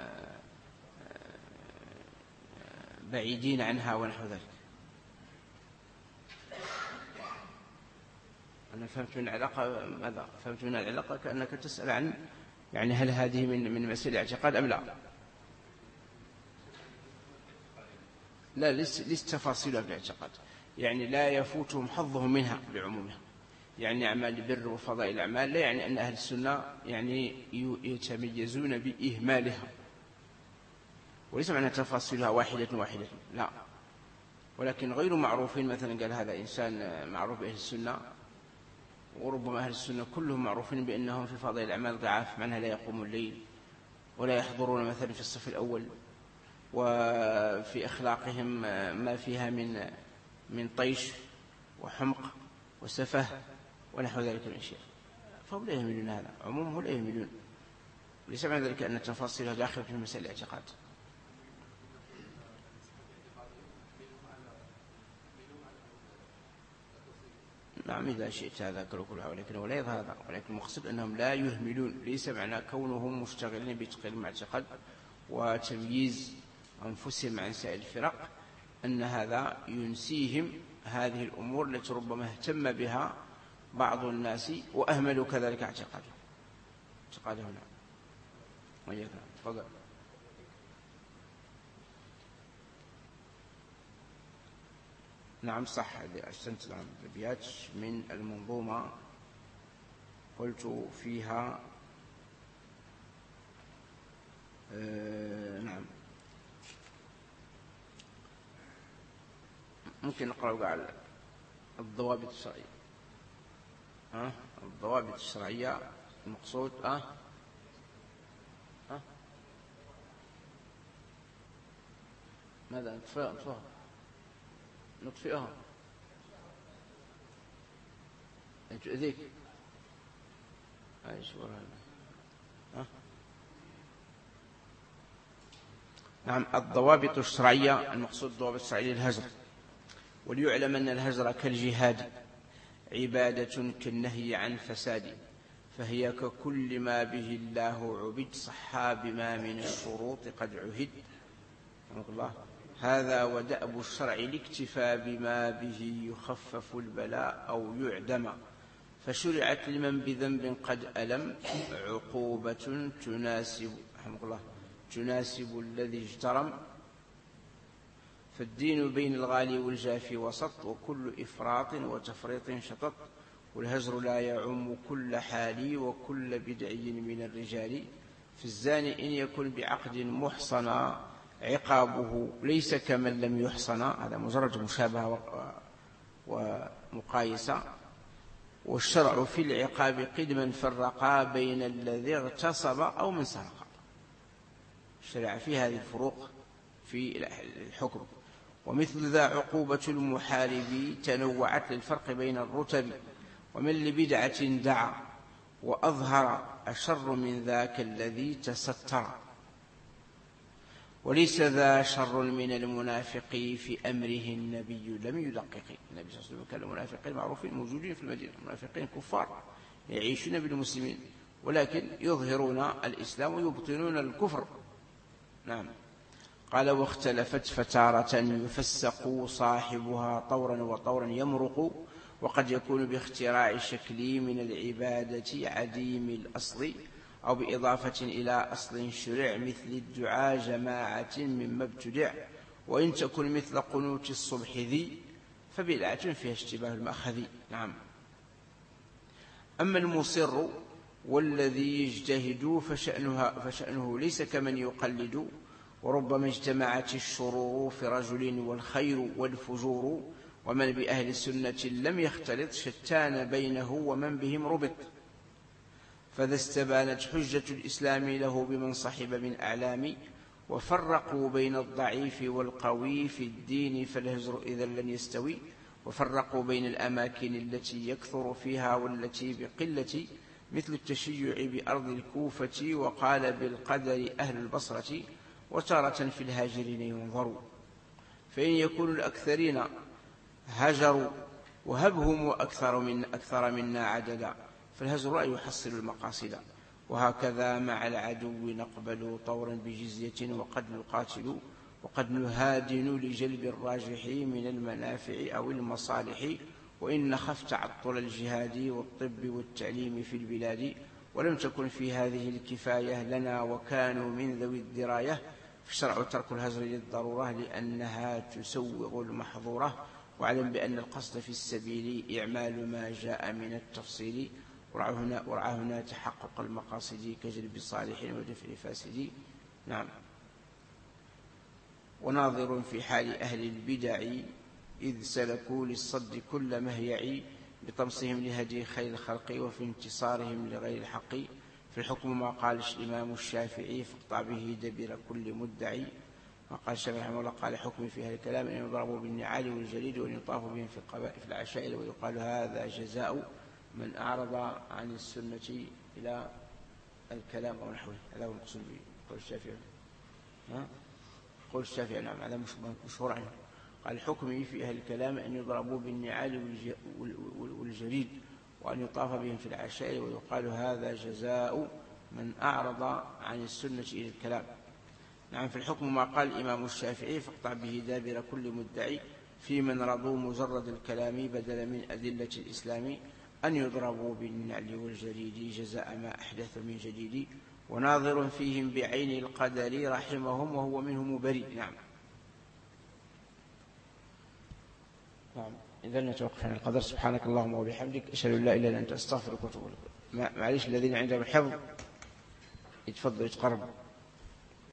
S1: بعيدين عنها ونحو ذلك. أنا فهمت من العلاقة ماذا؟ فهمت من العلاقة كأنك تسأل عن يعني هل هذه من من مسائل الاعتقاد أم لا؟ لا ليس تفاصيلها في الاعتقاد، يعني لا يفوتهم حظهم منها بعمومها، يعني أعمال البر وفضائل الأعمال، لا يعني أن أهل السنة يعني يتميزون بإهمالها، وليس معنى تفاصيلها واحدة واحدة، لا، ولكن غير معروفين. مثلا قال هذا إنسان معروف بأهل السنة، وربما أهل السنة كلهم معروفين بأنهم في فضائل الأعمال ضعاف، معناها لا يقومون الليل ولا يحضرون مثلا في الصف الأول، وفي أخلاقهم ما فيها من من طيش وحمق وسفه ونحو ذلك من الأشياء، فهم لا يهملون هذا، عمومهم لا يهملون، ليس معنى ذلك أن تفاصيلها داخل في مسائل الاعتقاد. نعم إذا شئت هذا كله، ولكن ولا يظهر هذا، ولكن المقصد أنهم لا يهملون، ليس معنى كونهم مشتغلين بتقليل المعتقد وتمييز أنفسهم عن سائر الفرق أن هذا ينسيهم هذه الأمور التي ربما اهتم بها بعض الناس وأهملوا كذلك اعتقاده اعتقاده هنا. وإياك تفضل. نعم صح، أحسنت. نعم الأبيات من المنظومة قلت فيها آه نعم ممكن نقرأ على الضوابط الشرعية. أه؟ الضوابط الشرعية المقصود أه؟ أه؟ ماذا نطفئها نطفئها تؤذيك أيش وراء أه؟ نعم الضوابط الشرعية المقصود الضوابط الشرعية للهجر. وليعلم أن الهجر كالجهاد عبادة كالنهي عن فساد، فهي ككل ما به الله عبد صحا بما من الشروط قد عهد. الله هذا ودأب الشرع الاكتفى بما به يخفف البلاء أو يعدم، فشرعت لمن بذنب قد ألم عقوبة تناسب الله تناسب الذي اجترم، فالدين بين الغالي والجافي وسط، وكل إفراط وتفريط شطط، والهجر لا يعم كل حالي وكل بدعي من الرجال، في الزاني إن يكن بعقد محصنا عقابه ليس كمن لم يحصنا. هذا مجرد مشابهة ومقايسة. والشرع في العقاب قدما فرقا بين الذي اغتصب أو من سرق. الشرع في هذه الفروق في الحكم. ومثل ذا عقوبة المحارب تنوعت للفرق بين الرتب، ومن لبدعة دعا وأظهر أشر من ذاك الذي تستر، وليس ذا شر من المنافق في أمره النبي لم يدقق. النبي صلى الله عليه وسلم كان المنافقين معروفين موجودين في المدينة، المنافقين كفار يعيشون بالمسلمين ولكن يظهرون الإسلام ويبطنون الكفر. نعم قال واختلفت فتارة يفسق صاحبها طورا وطورا يمرق، وقد يكون باختراع شكل من العبادة عديم الأصل، أو بإضافة إلى أصل شرع مثل الدعاء جماعة مما ابتدع، وإن تكن مثل قنوت الصبح ذي فبدعة فيها اشتباه المأخذ. نعم أما المصر والذي يجتهد فشأنها فشأنه ليس كمن يقلد، وربما اجتمعت الشرور في رجل والخير والفجور، ومن بأهل السنة لم يختلط شتان بينه ومن بهم ربط، فذا استبانت حجة الإسلام له بمن صحب من أعلام، وفرقوا بين الضعيف والقوي في الدين فالهجر إذا لن يستوي، وفرقوا بين الأماكن التي يكثر فيها والتي بقلة، مثل التشيع بأرض الكوفة، وقال بالقدر أهل البصرة، وتارة في الهاجرين ينظروا، فإن يكون الأكثرين هجروا وهبهم أكثر من أكثر منا عددا، فالهجر لا يحصل المقاصد. وهكذا مع العدو نقبل طورا بجزية وقد نقاتل، وقد نهادن لجلب الراجح من المنافع أو المصالح، وإن نخف تعطل الجهاد والطب والتعليم في البلاد، ولم تكن في هذه الكفاية لنا وكانوا من ذوي الدراية، فالشرع ترك الهجر للضرورة لأنها تسوغ المحظورة. واعلم بأن القصد في السبيل إعمال ما جاء من التفصيل، ورعى هنا, ورعى هنا تحقق المقاصد كجلب الصالح ودفع الفاسد. نعم. وناظر في حال أهل البدع إذ سلكوا للصد كل مهيع بطمسهم لهدي خير الخلق وفي انتصارهم لغير الحق. في الحكم ما قالش الإمام الشافعي فاقطع به دبر كل مدعي. ما قال الشافعي رحمه الله قال حكمي في هذا الكلام أن يضربوا بالنعال والجليد وأن يطاف بهم في القبائل في العشائر ويقال هذا جزاء من أعرض عن السنة إلى الكلام أو نحوه. هذا هو المقصود به قول الشافعي. ها؟ قول الشافعي نعم هذا مشهور عنه. قال حكمي في أهل الكلام أن يضربوا بالنعال والجليد وأن يطاف بهم في العشائر ويقال هذا جزاء من أعرض عن السنة إلى الكلام. نعم. في الحكم ما قال الإمام الشافعي فاقطع به دابر كل مدعي في من رضوا مجرد الكلام بدلا من أدلة الإسلام أن يضربوا بالنعل والجليد جزاء ما أحدث من جديد. وناظر فيهم بعين القدر رحمهم وهو منهم بريء. نعم. نعم. إذا نتوقف عن القدر. سبحانك اللهم وبحمدك أشهد أن لا إله إلا أنت أستغفرك وأتوب إليك. معليش الذين عندهم حفظ يتفضلوا يتقربوا.